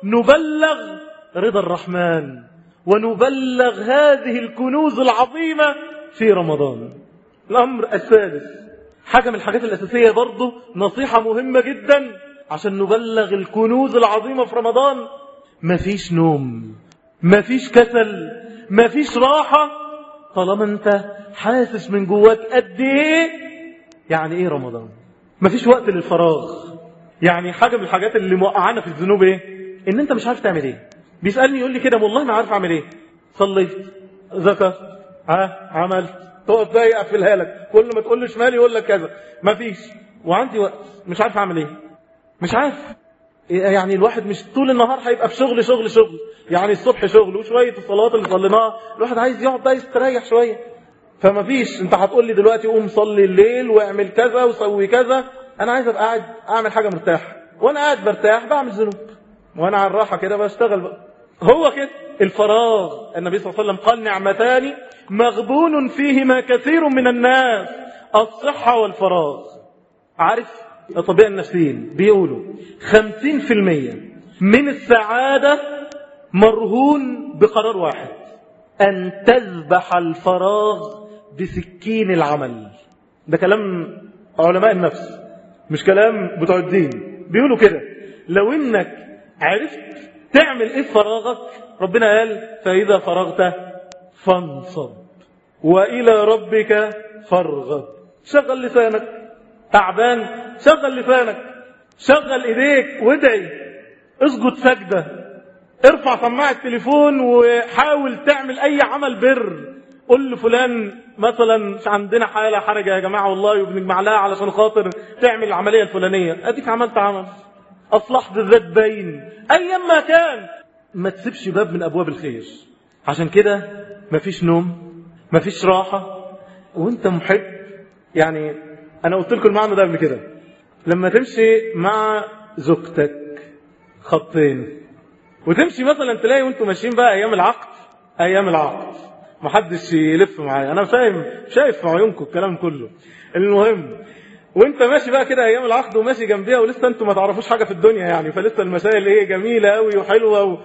نبلغ رضا الرحمن ونبلغ هذه الكنوز العظيمة في رمضان. الأمر السادس، حاجة من الحاجات الأساسية برضو، نصيحة مهمة جدا عشان نبلغ الكنوز العظيمة في رمضان. مفيش نوم، مفيش كسل، مفيش راحة طالما انت حاسس من جواك قد ايه يعني ايه رمضان. مفيش وقت للفراغ. يعني حاجة من الحاجات اللي موقعانا في الذنوب ايه؟ ان انت مش عارف تعمل ايه. بيسألني يقول لي كده والله ما عارف اعمل ايه. صليت، ذكرت، عملت، تقف بقى يقفلها لك، كل ما تقول له شمال يقول لك كذا، ما فيش، وعندي وقت مش عارف اعمل ايه. مش عارف. يعني الواحد مش طول النهار هيبقى في شغل شغل شغل، يعني الصبح شغل وشوية الصلوات اللي صليناها، الواحد عايز يقعد بقى يستريح شوية. فما فيش. انت هتقول لي دلوقتي قوم صلي الليل واعمل كذا وسوي كذا. انا عايز ابقى قاعد اعمل حاجة مرتاح، وانا قاعد برتاح بعمل ذنوب، وانا على الراحة كده بشتغل بقى. هو كده الفراغ. النبي صلى الله عليه وسلم قال نعمتان مغبون فيهما كثير من الناس، الصحة والفراغ. عارف الطبيعة النفسيين بيقولوا 50% من السعادة مرهون بقرار واحد، أن تذبح الفراغ بسكين العمل. ده كلام علماء النفس مش كلام بتوع الدين. بيقولوا كده لو انك عرفت تعمل ايه في فراغك، ربنا قال فإذا فرغت فانصب وإلى ربك فارغب. شغل لسانك، تعبان شغل لسانك، شغل ايديك وادعي، اسجد سجدة، ارفع سماعة التليفون وحاول تعمل اي عمل بر. قل لفلان مثلا مش عندنا حالة حرجة يا جماعة والله وبنجمع لها علشان خاطر تعمل العملية الفلانية، اديك عملت عمل، اصلحت الذات باين، ايا ما كان. ما تسيبش باب من ابواب الخير. عشان كده مفيش نوم، مفيش راحة وانت محب. يعني انا قلت لكم المعنى ده قبل كده. لما تمشي مع زوجتك خطين وتمشي مثلا تلاقي وانتم ماشيين بقى ايام العقد محدش يلف معايا، انا فاهم شايف في عيونكم الكلام كله. المهم وانت ماشي بقى كده ايام العقد وماشي جنبيها ولسه انتم ما تعرفوش حاجه في الدنيا يعني، فلسه المسائل ايه جميله قوي وحلوه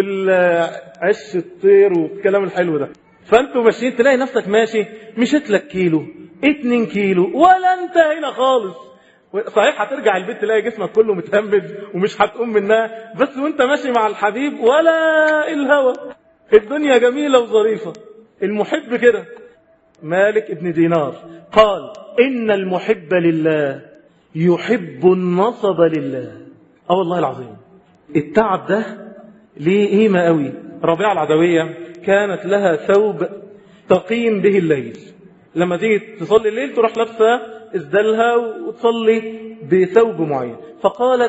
والعش الطير والكلام الحلو ده. فانتم ماشيين تلاقي نفسك ماشي مشيت لك كيلو 2 كيلو ولا انت هنا خالص. صحيح هترجع البيت تلاقي جسمك كله متهمد ومش هتقوم منها، بس وانت ماشي مع الحبيب ولا الهوى. الدنيا جميله وظريفه. المحب كده. مالك ابن دينار قال إن المحب لله يحب النصب لله. والله العظيم التعب ده ليه قيمة قوي. ربيعة العدوية كانت لها ثوب تقيم به الليل، لما تيجي تصلي الليل تروح لابسة اسدالها وتصلي بثوب معين. فقالت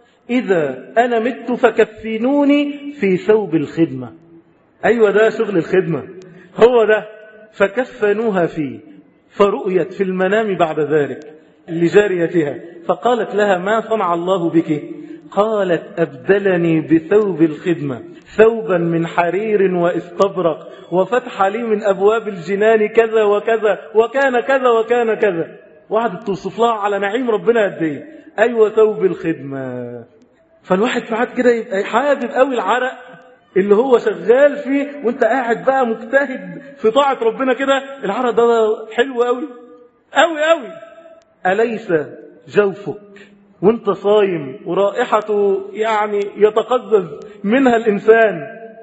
إذا أنا مت فكفنوني في ثوب الخدمة. أيوة ده شغل الخدمة، هو ده. فكفنوها فيه فرؤيت في المنام بعد ذلك لجاريتها فقالت لها ما صنع الله بك؟ قالت أبدلني بثوب الخدمة ثوبا من حرير واستبرق وفتح لي من أبواب الجنان كذا وكذا وكان كذا وكان كذا. وقعدت توصف لها على نعيم ربنا قد ايه. أيوة ثوب الخدمة. فالواحد ساعات كده يبقى حابب قوي العرق اللي هو شغال فيه وانت قاعد بقى مجتهد في طاعة ربنا كده، العرق ده حلو قوي قوي قوي. أليس جوفك وانت صايم ورائحته يعني يتقزز منها الإنسان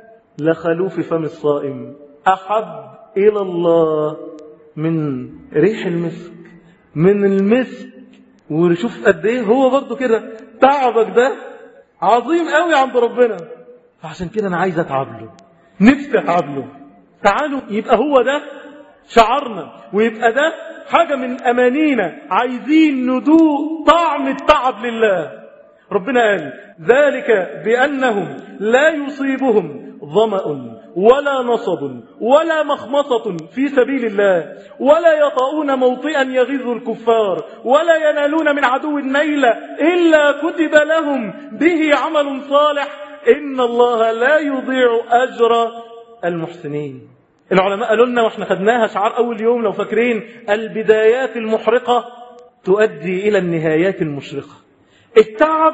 لخلوف فم الصائم أحب إلى الله من ريح المسك، من المسك. ونشوف قد ايه هو برضو كده تعبك ده عظيم قوي عند ربنا. فعشان كده انا عايز اتعب له، نفسي اتعب له. تعالوا يبقى هو ده شعارنا ويبقى ده حاجة من امانينا، عايزين ندوق طعم التعب لله. ربنا قال ذلك بأنهم لا يصيبهم ظمأ ولا نصب ولا مخمصة في سبيل الله ولا يطؤون موطئا يغيظ الكفار ولا ينالون من عدو نيلا إلا كتب لهم به عمل صالح إن الله لا يضيع أجر المحسنين. العلماء قالوا لنا واحنا خدناها شعار أول يوم لو فاكرين، البدايات المحرقة تؤدي إلى النهايات المشرقة. التعب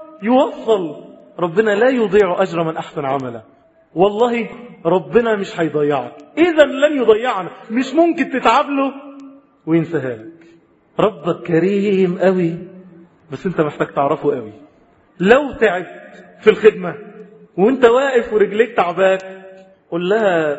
يوصل. ربنا لا يضيع أجر من أحسن عملا. والله ربنا مش هيضيعك، إذا لن يضيعنا. مش ممكن تتعب له وينساها لك. ربك كريم قوي بس انت محتاج تعرفه قوي. لو تعبت في الخدمة وانت واقف ورجليك تعباك قل لها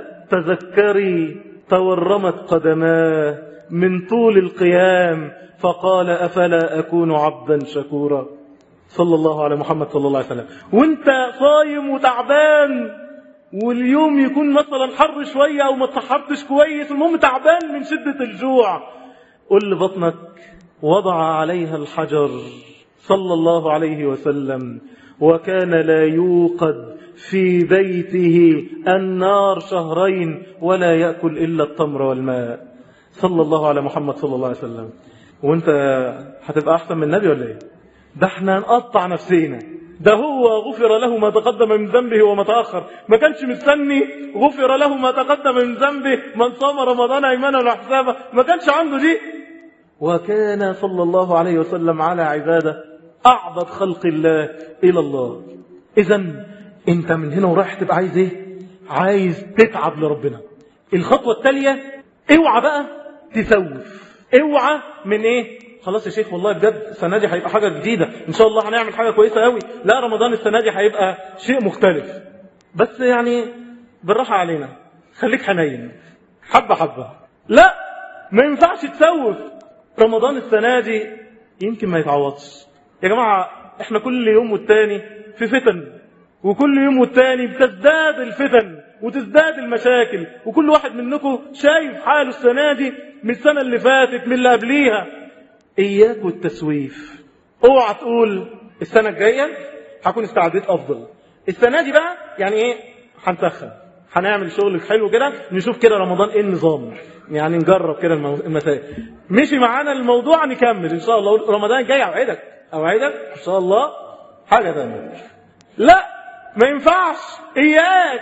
تذكري تورمت قدماه من طول القيام فقال أفلا أكون عبدا شكورا. صلى الله على محمد صلى الله عليه وسلم. وانت صايم وتعبان واليوم يكون مثلا حر شوية او ما اتسحرتش كويس، المهم تعبان من شدة الجوع، قل لبطنك وضع عليها الحجر صلى الله عليه وسلم، وكان لا يوقد في بيته النار شهرين ولا يأكل إلا التمر والماء، صلى الله على محمد صلى الله عليه وسلم. وانت هتبقى أحسن من النبي ولا ايه؟ ده احنا نقطع نفسينا. ده هو غفر له ما تقدم من ذنبه وما تأخر، ما كانش مستني غفر له ما تقدم من ذنبه من صام رمضان إيمانا واحتسابا، ما كانش عنده دي. وكان صلى الله عليه وسلم على عباده أعبد خلق الله إلى الله. إذن أنت من هنا ورايح تبقى عايز إيه؟ عايز تتعب لربنا. الخطوة التالية، اوعى بقى تسوف. اوعى من إيه؟ خلاص يا شيخ والله بجد السنة دي هيبقى حاجة جديدة، إن شاء الله هنعمل حاجة كويسة قوي. لا، رمضان السنة دي هيبقى شيء مختلف، بس يعني بالراحة علينا، خليك حنين حبة حبة. لا، ما ينفعش تسوف. رمضان السنة دي يمكن ما يتعوضش يا جماعة. احنا كل يوم والتاني في فتن، وكل يوم والتاني بتزداد الفتن وتزداد المشاكل، وكل واحد منكم شايف حاله السنة دي من السنة اللي فاتت من اللي قبليها. اياك والتسويف. اوعى تقول السنة الجاية هكون استعديت افضل. السنة دي بقى يعني ايه؟ هنسخن، هنعمل شغل حلو كده، نشوف كده رمضان ايه النظام، يعني نجرب كده المسائل. مشي معانا الموضوع نكمل ان شاء الله. رمضان الجاي اوعدك ان شاء الله حاجة ثانيه. لا، ما ينفعش. اياك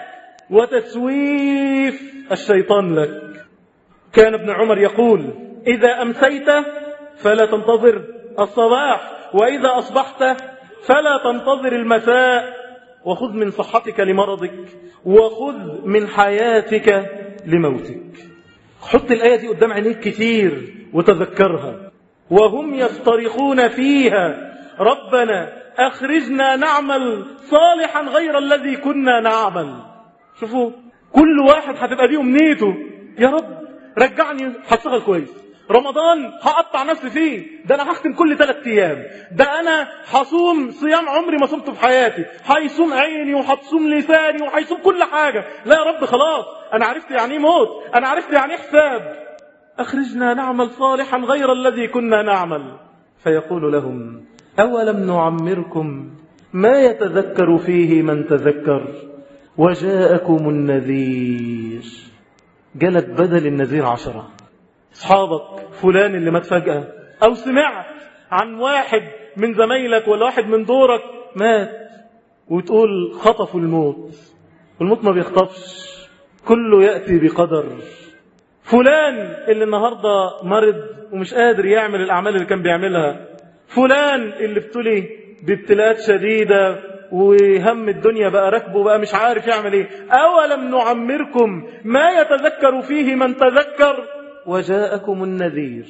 وتسويف الشيطان لك. كان ابن عمر يقول: اذا امسيت فلا تنتظر الصباح، واذا اصبحت فلا تنتظر المساء، وخذ من صحتك لمرضك، وخذ من حياتك لموتك. حط الآية دي قدام عينيك كتير وتذكرها. وهم يصطرخون فيها: ربنا أخرجنا نعمل صالحا غير الذي كنا نعمل. شوفوا، كل واحد هتبقى دي أمنيته: يا رب رجعني هشتغل كويس، رمضان هقطع نفسي فيه، ده أنا هختم كل 3 أيام، ده أنا هصوم صيام عمري ما صمته في حياتي، هيصوم عيني وهتصوم لساني وهيصوم كل حاجة. لا يا رب، خلاص أنا عرفت يعني موت، أنا عرفت يعني حساب. أخرجنا نعمل صالحا غير الذي كنا نعمل. فيقول لهم: أولم نعمركم ما يتذكر فيه من تذكر وجاءكم النذير. جلت بدل النذير 10. أصحابك فلان اللي مات فجأة، أو سمعت عن واحد من زمايلك ولا واحد من دورك مات، وتقول خطفوا الموت. والموت ما بيخطفش، كله يأتي بقدر. فلان اللي النهاردة مرض ومش قادر يعمل الأعمال اللي كان بيعملها، فلان اللي ابتلي بابتلاءات شديدة وهم الدنيا بقى ركبه بقى مش عارف يعمل ايه. أولم نعمركم ما يتذكر فيه من تذكر وجاءكم النذير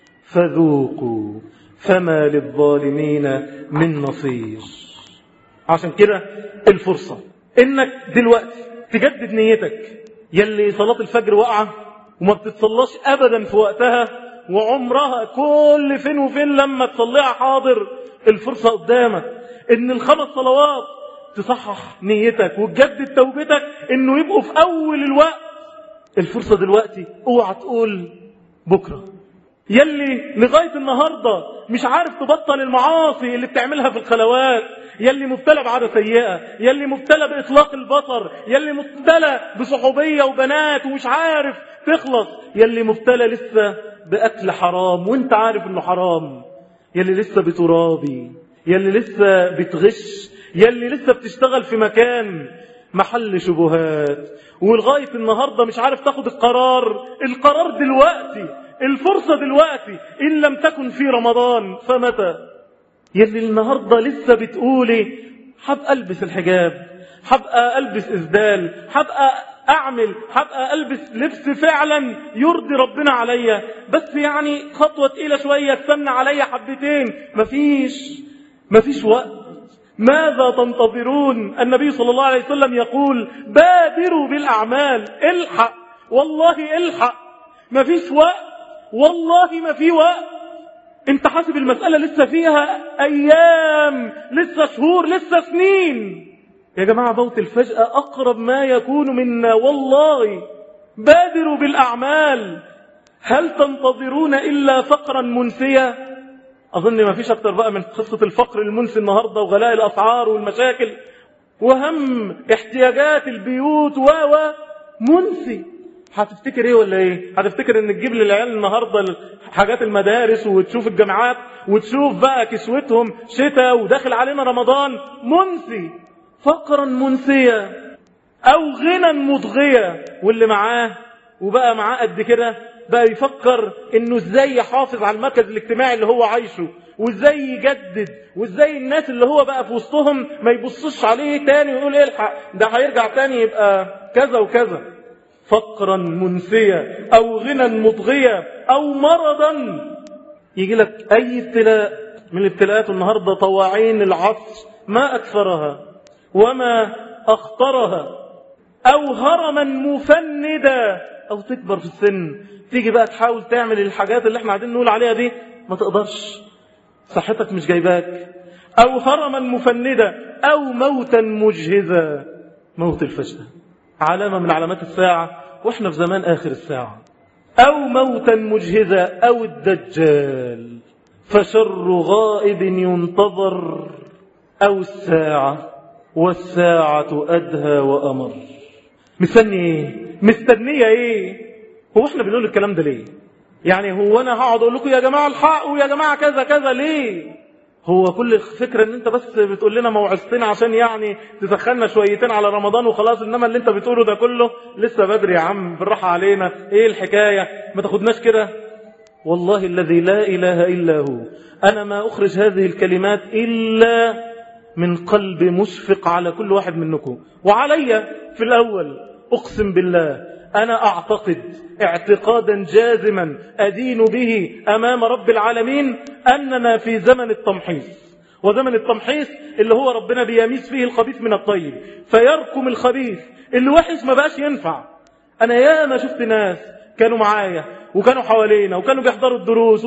فذوقوا فما للظالمين من نصير. عشان كده الفرصة انك دلوقتي تجدد نيتك. يلي صلاة الفجر وقعة وما بتتصلاش ابدا في وقتها، وعمرها كل فين وفين لما تصليها حاضر، الفرصة قدامك ان ال5 صلوات تصحح نيتك وتجدد توبتك انه يبقوا في اول الوقت. الفرصة دلوقتي، اوعى تقول بكرة. يلي لغاية النهاردة مش عارف تبطل المعاصي اللي بتعملها في الخلوات، يلي مبتلى بعادة سيئة، يلي مبتلى بإطلاق البصر، يلي مبتلى بصحوبية وبنات ومش عارف تخلص، يلي مبتلى لسه بأكل حرام وانت عارف انه حرام، يلي لسه بترابي، يلي لسه بتغش، يلي لسه بتشتغل في مكان محل شبهات، ولغاية النهاردة مش عارف تاخد القرار دلوقتي، الفرصة دلوقتي. إن لم تكن في رمضان فمتى؟ يلي النهاردة لسه بتقولي حبقى ألبس الحجاب، حبقى ألبس إسدال، حبقى ألبس لبس فعلا يرضي ربنا عليا، بس يعني خطوة تقيلة شوية استنى عليا حبتين. مفيش وقت. ماذا تنتظرون؟ النبي صلى الله عليه وسلم يقول: بادروا بالأعمال. الحق والله، الحق، مفيش وقت والله، ما في وقت. انت حاسب المسألة لسه فيها ايام، لسه شهور، لسه سنين. يا جماعة موت الفجأة اقرب ما يكون منا والله. بادروا بالاعمال، هل تنتظرون الا فقرا منسيا؟ اظن ما فيش اكتر بقى من قصة الفقر المنسي النهاردة وغلاء الاسعار والمشاكل وهم احتياجات البيوت منسي. هتفتكر ايه ولا ايه؟ هتفتكر ان تجيب للعيال النهارده حاجات المدارس وتشوف الجامعات وتشوف بقى كسوتهم شتاء وداخل علينا رمضان؟ منسي، فقرا منسيا او غنى مضغية. واللي معاه وبقى معاه قد كده بقى يفكر انه ازاي يحافظ على المركز الاجتماعي اللي هو عايشه، وازاي يجدد، وازاي الناس اللي هو بقى في وسطهم ما يبصش عليه تاني ويقول الحق ده هيرجع تاني يبقى كذا وكذا. فقرا منسيا او غنى مضغية او مرضا. يجي لك اي ابتلاء من الابتلاءات النهاردة، طواعين العصر ما اكثرها وما اخطرها، او هرما مفندا، او تكبر في السن تيجي بقى تحاول تعمل الحاجات اللي احنا قاعدين نقول عليها دي ما تقدرش، صحتك مش جايباك، او هرما مفندا او موتا مجهزا. موت الفجأة علامة من علامات الساعة واحنا في زمان آخر الساعة. أو موتا مجهزا أو الدجال، فشر غائب ينتظر، أو الساعة والساعة أدهى وأمر. مستني ايه؟ مستنية ايه؟ هو احنا بنقول الكلام ده ليه؟ يعني هو انا هقعد اقول لكم يا جماعة الحق ويا جماعة كذا كذا ليه؟ هو كل الفكرة ان انت بس بتقول لنا موعظتين عشان يعني تدخلنا شويتين على رمضان وخلاص، انما اللي انت بتقوله ده كله لسه بدري يا عم، بالراحة علينا، ايه الحكاية؟ ما تاخدناش كده. والله الذي لا اله الا هو انا ما اخرج هذه الكلمات الا من قلب مشفق على كل واحد منكم وعلي في الاول. اقسم بالله أنا أعتقد اعتقادا جازما أدين به أمام رب العالمين أننا في زمن التمحيص. وزمن التمحيص اللي هو ربنا بيميز فيه الخبيث من الطيب، فيركم الخبيث اللي وحش ما بقاش ينفع. أنا ياما شفت ناس كانوا معايا وكانوا حوالينا وكانوا بيحضروا الدروس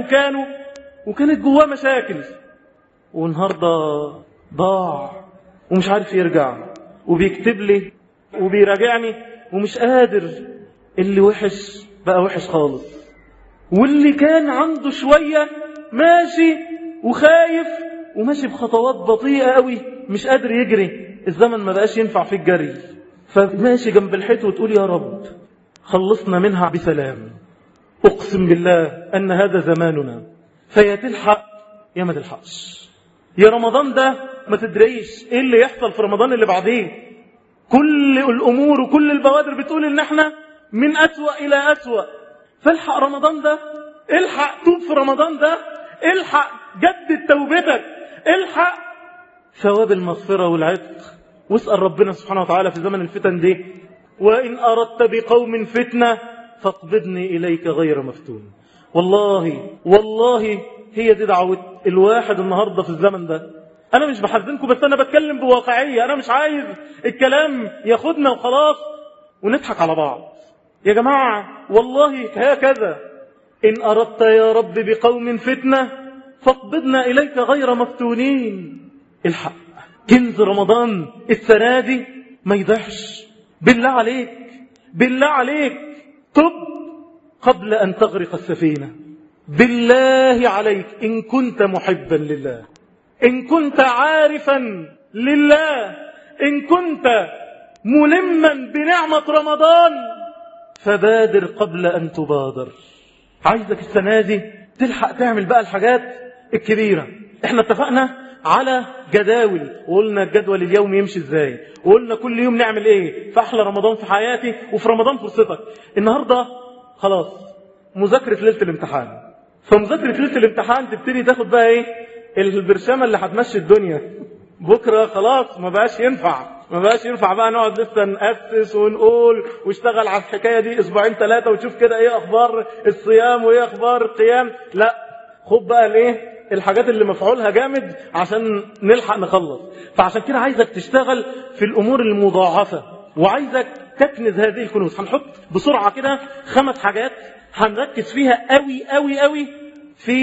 وكانت جواه مشاكل، والنهاردة ضاع ومش عارف يرجع وبيكتب لي وبيراجعني ومش قادر. اللي وحش بقى وحش خالص، واللي كان عنده شوية ماشي وخايف وماشي بخطوات بطيئة قوي مش قادر يجري. الزمن ما بقاش ينفع في الجري، فماشي جنب الحيط وتقول يا رب خلصنا منها بسلام. أقسم بالله أن هذا زماننا، فيا تلحق يا ما تلحقش. يا رمضان ده ما تدريش ايه اللي يحصل في رمضان اللي بعديه. كل الأمور وكل البوادر بتقول إن احنا من أسوأ إلى أسوأ. فالحق رمضان ده، الحق توب في رمضان ده، الحق جدد توبتك، الحق ثواب المغفرة والعتق، واسأل ربنا سبحانه وتعالى في زمن الفتن دي وإن أردت بقوم فتنة فاقبضني إليك غير مفتون. والله هي دي دعوة الواحد النهاردة في الزمن ده. أنا مش بحزنكم، بس أنا بتكلم بواقعية. أنا مش عايز الكلام ياخدنا وخلاص ونضحك على بعض. يا جماعة والله هكذا، إن أردت يا رب بقوم فتنة فاقبضنا إليك غير مفتونين. الحق كنز رمضان السنة دي ما يضحش. بالله عليك، بالله عليك تب قبل أن تغرق السفينة. بالله عليك إن كنت محبا لله، إن كنت عارفا لله، إن كنت ملما بنعمة رمضان فبادر قبل أن تبادر. عايزك السنة دي تلحق تعمل بقى الحاجات الكبيرة. احنا اتفقنا على جداول وقلنا الجدول اليوم يمشي ازاي، وقلنا كل يوم نعمل ايه. فاحلى رمضان في حياتي وفي رمضان فرصتك. النهاردة خلاص مذاكرة ليلة الامتحان، فمذاكرة ليلة الامتحان تبتدي تاخد بقى ايه البرشامة اللي هتمشي الدنيا. بكرة خلاص ما بقاش ينفع بقى نقعد لسه نأسس ونقول واشتغل على الحكاية دي اسبوعين 3 وتشوف كده ايه اخبار الصيام وايه اخبار القيام. لا، خد بقى الايه الحاجات اللي مفعولها جامد عشان نلحق نخلص. فعشان كده عايزك تشتغل في الامور المضاعفة، وعايزك تكنز هذه الكنوز. هنحط بسرعة كده 5 حاجات هنركز فيها قوي قوي قوي في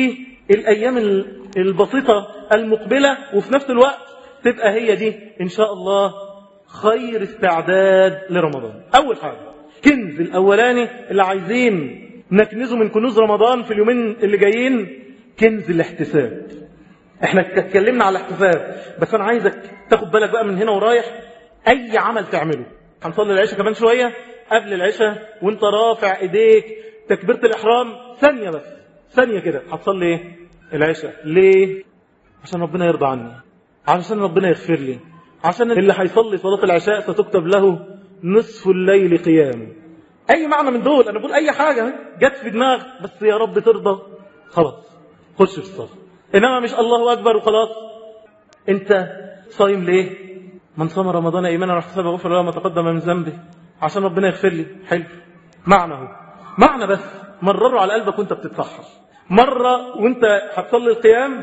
الأيام البسيطة المقبلة، وفي نفس الوقت تبقى هي دي إن شاء الله خير استعداد لرمضان. أول حاجة كنز الأولاني اللي عايزين نكنزه من كنوز رمضان في اليومين اللي جايين، كنز الاحتساب. احنا اتكلمنا على الاحتساب، بس انا عايزك تاخد بالك بقى من هنا ورايح. اي عمل تعمله، هنصلي العشاء كمان شوية، قبل العشاء وانت رافع ايديك تكبيرة الاحرام ثانية بس، ثانية كده هتصلي ايه؟ العشاء. ليه؟ عشان ربنا يرضى عني، عشان ربنا يغفر لي، عشان اللي هيصلي صلاة العشاء ستكتب له نصف الليل قيام. اي معنى من دول، انا بقول اي حاجة جت في دماغ، بس يا رب ترضى، خلاص خش في الصلاة. انما مش الله اكبر وخلاص. انت صايم ليه؟ من صام رمضان ايمانا واحتسابا غفر له ما تقدم من ذنبه، عشان ربنا يغفر لي. حلو، معنى هو معنى، بس مرره على قلبك وانت بتتسحر، مرة وانت هتصلي القيام،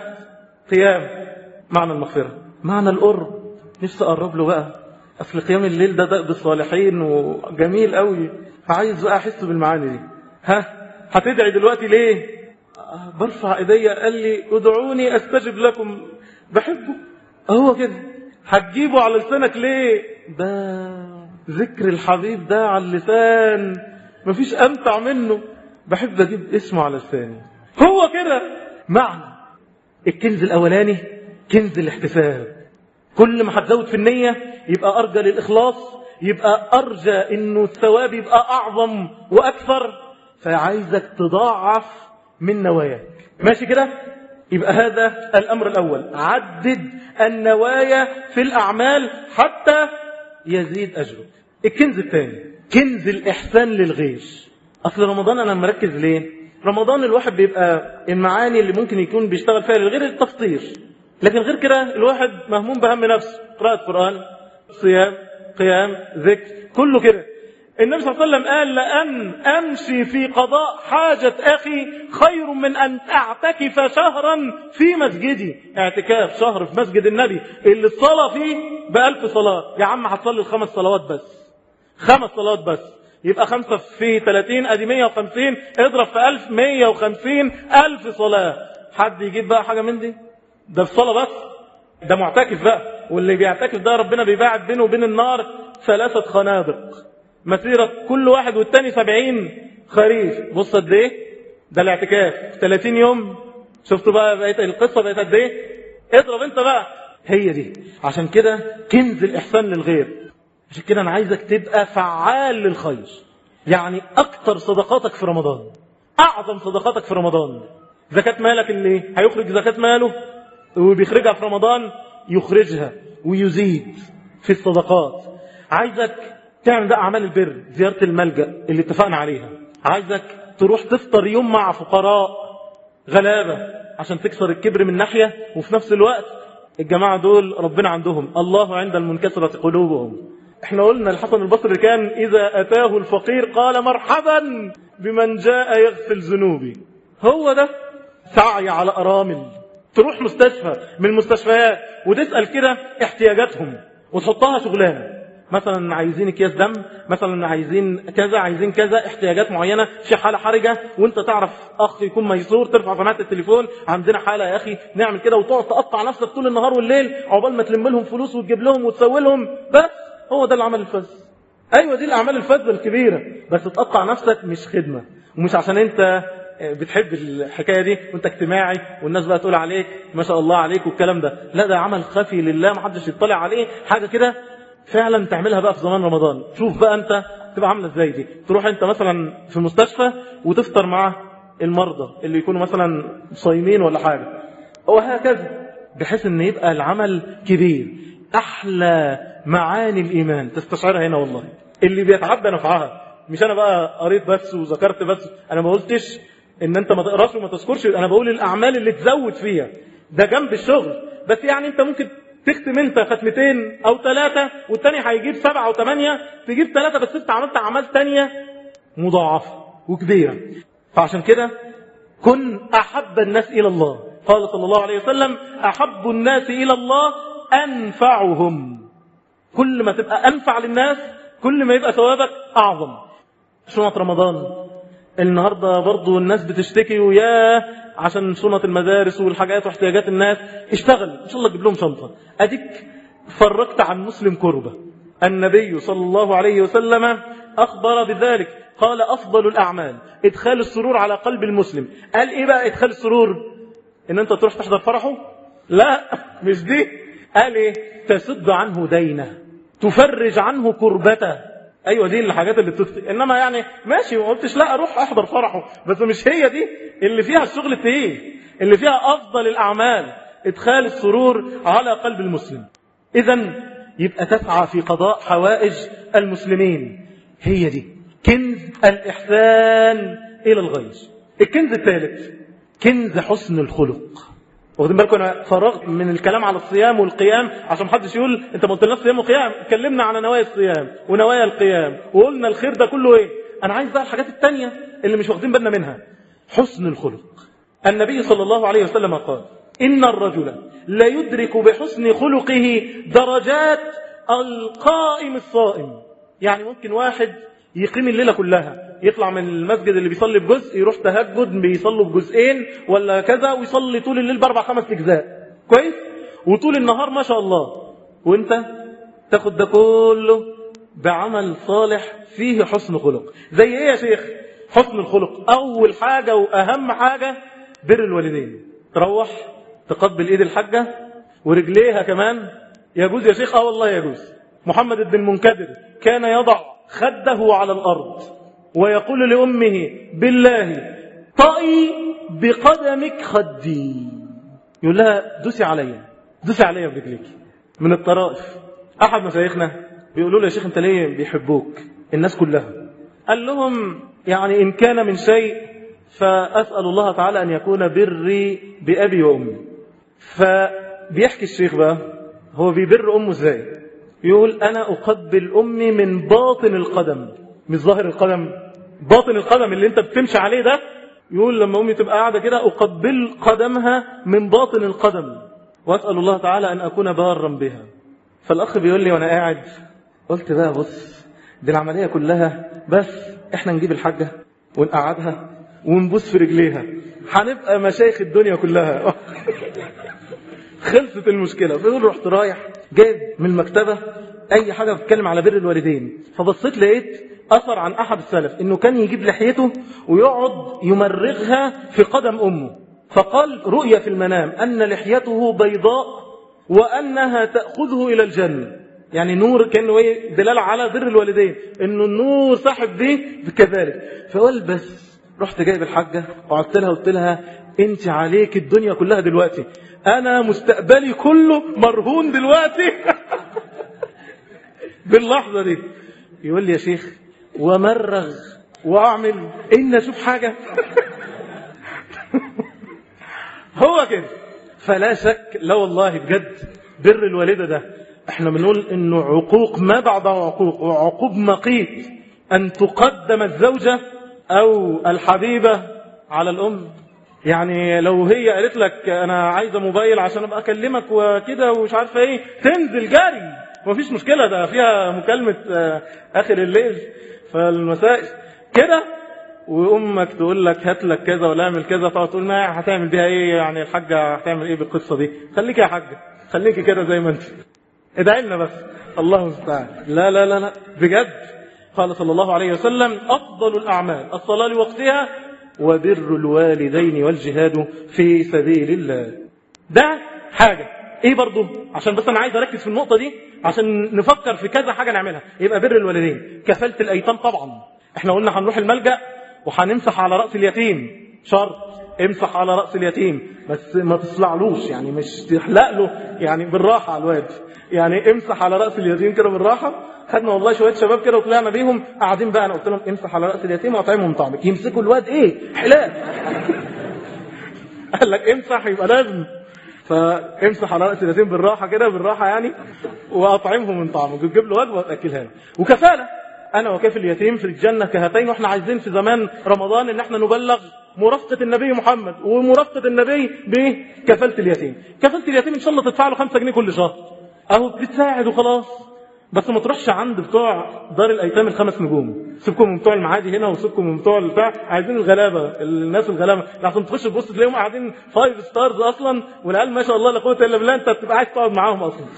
قيام معنى المغفرة، معنى القرب. نفسي اقرب له بقى، اصل قيام الليل ده بالصالحين وجميل قوي، فعايز بقى احس بالمعاني دي. هتدعي دلوقتي ليه؟ برفع ايديا، قال لي ادعوني استجب لكم، بحبه. هو كده هتجيبه على لسانك ليه؟ ده ذكر الحبيب ده على اللسان مفيش امتع منه، بحب اجيب اسمه على لساني. هو كده معنى الكنز الاولاني، كنز الاحتساب. كل ما هتزود في النية يبقى ارجى للاخلاص، يبقى ارجى انه الثواب يبقى اعظم واكثر، فعايزك تضاعف من نواياك. ماشي كده؟ يبقى هذا الامر الاول، عدد النوايا في الاعمال حتى يزيد اجرك. الكنز الثاني كنز الاحسان للغير. اصل رمضان انا مركز ليه؟ رمضان الواحد بيبقى المعاني اللي ممكن يكون بيشتغل فيها للغير التفطير، لكن غير كده الواحد مهموم بهم نفسه، قراءة قرآن، صيام، قيام، ذكر، كله كده. النبي صلى الله عليه وسلم قال لأن أمشي في قضاء حاجة أخي خير من أن أعتكف شهرا في مسجدي. اعتكاف شهر في مسجد النبي اللي الصلاة فيه ب1000 صلاة. يا عم هتصلي ال5 صلوات بس، 5 صلوات بس، يبقى 5 في 30 ادي 150، اضرب في 1000، 150,000 صلاة. حد يجيب بقى حاجة من دي؟ ده في صلاة بس، ده معتكف بقى. واللي بيعتكف ده ربنا بيباعد بينه وبين النار 3 خنادق، مسيرة كل واحد والتاني 70 خريف. بص قد ايه ده الاعتكاف في 30 يوم. شفتوا بقى بقيت القصة بقيت قد ايه؟ اضرب انت بقى. هي دي عشان كده كنز الإحسان للغير. عشان كده أنا عايزك تبقى فعال للخير. يعني أكتر صدقاتك في رمضان، أعظم صدقاتك في رمضان زكاة مالك. اللي هيخرج زكاة ماله وبيخرجها في رمضان يخرجها ويزيد في الصدقات. عايزك تعمل ده أعمال البر، زيارة الملجأ اللي اتفقنا عليها. عايزك تروح تفطر يوم مع فقراء غلابة عشان تكسر الكبر من ناحية، وفي نفس الوقت الجماعة دول ربنا عندهم الله عند المنكسرة قلوبهم. احنا قلنا الحسن البصري كان إذا أتاه الفقير قال مرحبا بمن جاء يغسل ذنوبي. هو ده سعي على أرامل. تروح مستشفى من المستشفيات وتسأل كده احتياجاتهم وتحطها شغلانة، مثلا عايزين اكياس دم، مثلا عايزين كذا، عايزين كذا، احتياجات معينة في حالة حرجة، وانت تعرف اخ يكون ميسور ترفع سماعة التليفون عندنا حالة يا اخي نعمل كده، وتقعد تقطع نفسك طول النهار والليل عقبال ما تلم لهم فلوس وتجيب لهم وتسوي لهم. بس هو ده العمل الفذ. ايوه دي الاعمال الفذة الكبيرة، بس تقطع نفسك مش خدمة، ومش عشان انت بتحب الحكاية دي وانت اجتماعي والناس بقى تقول عليك ما شاء الله عليك والكلام ده. لا، ده عمل خفي لله محدش يطلع عليه، حاجة كده فعلا تعملها بقى في زمان رمضان. شوف بقى انت تبقى عامله ازاي دي. تروح انت مثلا في مستشفى وتفطر مع المرضى اللي يكونوا مثلا صايمين ولا حاجه، وهكذا، بحيث ان يبقى العمل كبير. احلى معاني الايمان تستشعرها هنا والله، اللي بيتعدى نفعها. مش انا بقى قريت بس وذكرت بس، انا ما قلتش ان انت ما تقراش وما تذكرش، انا بقول الاعمال اللي تزود فيها ده جنب الشغل. بس يعني انت ممكن تختم انت ختمتين او 3 والتاني هيجيب 7 و8، تجيب 3 بس انت عملت اعمال تانية مضاعفة وكبيرة. فعشان كده كن احب الناس الى الله. قال صلى الله عليه وسلم احب الناس الى الله انفعهم. كل ما تبقى انفع للناس كل ما يبقى ثوابك اعظم. شنط رمضان النهاردة برضو الناس بتشتكي وياه عشان شنط المدارس والحاجات واحتياجات الناس. اشتغل إن شاء الله تجيب لهم شنطة. أديك فرقت عن مسلم كربة. النبي صلى الله عليه وسلم أخبر بذلك، قال أفضل الأعمال إدخال السرور على قلب المسلم. قال إيه بقى إدخال السرور؟ إن أنت تروح تحضر فرحه؟ لا مش دي. قال إيه؟ تسد عنه دينه، تفرج عنه كربته. أيوة دي الحاجات اللي إنما يعني ماشي ما قلتش لا أروح أحضر فرحه، بس مش هي دي اللي فيها الشغل التقيل. اللي فيها أفضل الأعمال إدخال السرور على قلب المسلم. إذن يبقى تسعى في قضاء حوائج المسلمين. هي دي كنز الإحسان إلى الغير. الكنز الثالث كنز حسن الخلق. واخدين بالكم أنا فرغت من الكلام على الصيام والقيام عشان محدش يقول أنت ما قلتلناش صيام وقيام. اتكلمنا على نوايا الصيام ونوايا القيام وقلنا الخير ده كله إيه. أنا عايز بقى الحاجات التانية اللي مش واخدين بالنا منها. حسن الخلق. النبي صلى الله عليه وسلم قال إن الرجل لا يدرك بحسن خلقه درجات القائم الصائم. يعني ممكن واحد يقيم الليلة كلها، يطلع من المسجد اللي بيصلي بجزء يروح تهجد بيصلوا بجزئين ولا كذا، ويصلي طول الليل ب4-5 أجزاء كويس، وطول النهار ما شاء الله، وانت تاخد ده كله بعمل صالح فيه حسن خلق. زي ايه يا شيخ حسن الخلق؟ اول حاجة واهم حاجة بر الوالدين. تروح تقبل ايد الحاجة ورجليها كمان. يجوز يا شيخ؟ والله يجوز. محمد بن المنكدر كان يضع خده على الأرض ويقول لأمه بالله طئي بقدمك خدي. يقول لها دوسي عليا برجليك. من الطرائف أحد مشايخنا بيقولوا له يا شيخ أنت ليه بيحبوك الناس كلها؟ قال لهم يعني إن كان من شيء فأسأل الله تعالى أن يكون بري بأبي وأمي. فبيحكي الشيخ بقى هو بيبر أمه إزاي. يقول أنا أقبل أمي من باطن القدم، مش ظاهر القدم، باطن القدم اللي أنت بتمشي عليه ده. يقول لما أمي تبقى قاعدة كده أقبل قدمها من باطن القدم وأسأل الله تعالى أن أكون بارا بها. فالأخ بيقول لي وأنا قاعد قلت بقى بص دي العملية كلها بس إحنا نجيب الحاجة ونقعدها ونبوس في رجليها هنبقى مشايخ الدنيا كلها. خلصت المشكلة. فيقول رحت رايح جايب من المكتبة أي حاجة بتتكلم على بر الوالدين، فبصيت لقيت أثر عن أحد السلف إنه كان يجيب لحيته ويقعد يمرغها في قدم أمه. فقال رؤيا في المنام أن لحيته بيضاء وأنها تأخذه إلى الجنة. يعني نور كأنه دلالة على بر الوالدين إنه النور صاحب دي كذلك. فقال بس رحت جايب الحاجة وقعدت لها قلت لها أنت عليك الدنيا كلها دلوقتي، أنا مستقبلي كله مرهون دلوقتي باللحظة دي. يقول لي يا شيخ ومرغ وأعمل إن أشوف حاجة. هو كده. فلا شك لا والله بجد بر الوالدة ده احنا بنقول انه عقوق ما بعد عقوق، وعقوق مقيت ان تقدم الزوجة او الحبيبة على الام. يعني لو هي قالت لك انا عايزة موبايل عشان ابقى اكلمك وكده ومش عارفة ايه، تنزل جري مفيش مشكلة، ده فيها مكالمة اخر الليل فالمساء كده، وامك تقول لك هات لك كذا ولا اعمل كذا، تقعد تقول ما هتعمل بيها ايه يعني الحاجة هتعمل ايه بالقصة دي؟ خليكي يا حاجة خليكي كده زي ما انت، ادعي لنا بس الله المستعان. لا لا لا لا بجد. قال صلى الله عليه وسلم أفضل الأعمال الصلاة لوقتها وبر الوالدين والجهاد في سبيل الله. ده حاجة ايه برضو عشان بس انا عايز اركز في النقطة دي عشان نفكر في كذا حاجة نعملها. يبقى بر الوالدين، كفالة الأيتام طبعا. احنا قلنا هنروح الملجأ وهنمسح على رأس اليتيم، شرط امسح على رأس اليتيم بس ما تصلعلوش، يعني مش تحلق له، يعني بالراحة على الواد، يعني امسح على رأس اليتيم كده بالراحة. خدنا والله شوية شباب كده وطلعنا بيهم قاعدين بقى، انا قلت لهم امسح على رأس اليتيم واطعمهم طعمك، يمسكوا الواد ايه حلال. قال لك امسح يبقى لازم، فامسح على رأس اليتيم بالراحة كده بالراحة يعني، واطعمهم من طعمك، تجيب له وجبة وتأكلها له. وكفالة انا وكافل اليتيم في الجنة كهاتين. واحنا عايزين في زمان رمضان ان احنا نبلغ مرافقة النبي محمد ومرافقة النبي بكفالة اليتيم. كفالة اليتيم ان شاء الله تدفع له 5 جنيه كل شهر، اهو بتساعد وخلاص. بس ما تروحش عند بتوع دار الايتام ال5 نجوم، سيبكم من بتوع المعادي هنا وسيبكم من بتوع البتاع، عايزين الغلابه، الناس الغلابه، عشان تخش تبص تلاقيهم قاعدين 5 ستارز اصلا، والعيال ما شاء الله لا قوه الا بالله، انت بتبقى عايز تقعد معاهم اصلا.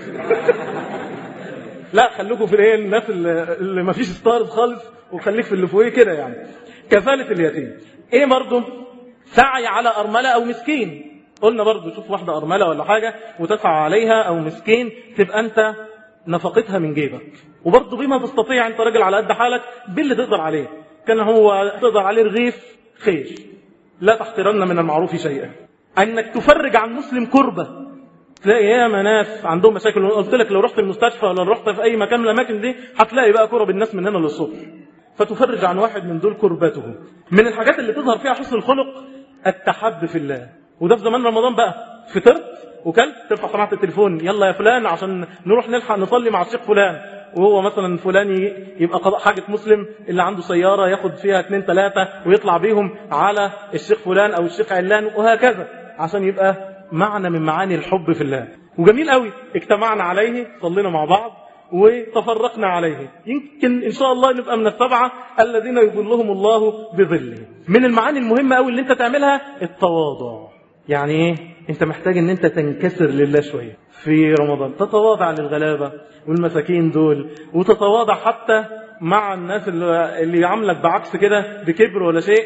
لا خليكم في الايه، الناس اللي ما فيش ستارز خالص، وخليك في اللي فوقيه كده يعني. كفاله اليتيم ايه برضه؟ سعي على ارمله او مسكين. قلنا برضه شوف واحده ارمله ولا حاجه وتسعى عليها، او مسكين تبقى انت نفقتها من جيبك، وبرضه بما تستطيع، انت راجل على قد حالك باللي تقدر عليه، كان هو تقدر عليه رغيف خير، لا تحقرن من المعروف شيئا. انك تفرج عن مسلم كربه، تلاقي ياما ناس عندهم مشاكل، قلت لك لو رحت المستشفى ولا رحت في اي مكان من الاماكن دي هتلاقي بقى كرب الناس من هنا للصبح، فتفرج عن واحد من دول كربته. من الحاجات اللي تظهر فيها حسن الخلق التحب في الله، وده في زمان رمضان بقى، فطرت وكلت ترفع سماعه التليفون، يلا يا فلان عشان نروح نلحق نصلي مع الشيخ فلان، وهو مثلا فلان يبقى قضاء حاجه مسلم اللي عنده سياره ياخد فيها 2 3 ويطلع بيهم على الشيخ فلان او الشيخ علان، وهكذا، عشان يبقى معنى من معاني الحب في الله. وجميل قوي، اجتمعنا عليه، صلينا مع بعض وتفرقنا عليه، يمكن ان شاء الله نبقى من ال7 الذين يظلهم الله بظله. من المعاني المهمه قوي اللي انت تعملها التواضع. يعني ايه؟ انت محتاج ان انت تنكسر لله شويه في رمضان، تتواضع للغلابه والمساكين دول، وتتواضع حتى مع الناس اللي يعاملك بعكس كده بكبر ولا شيء.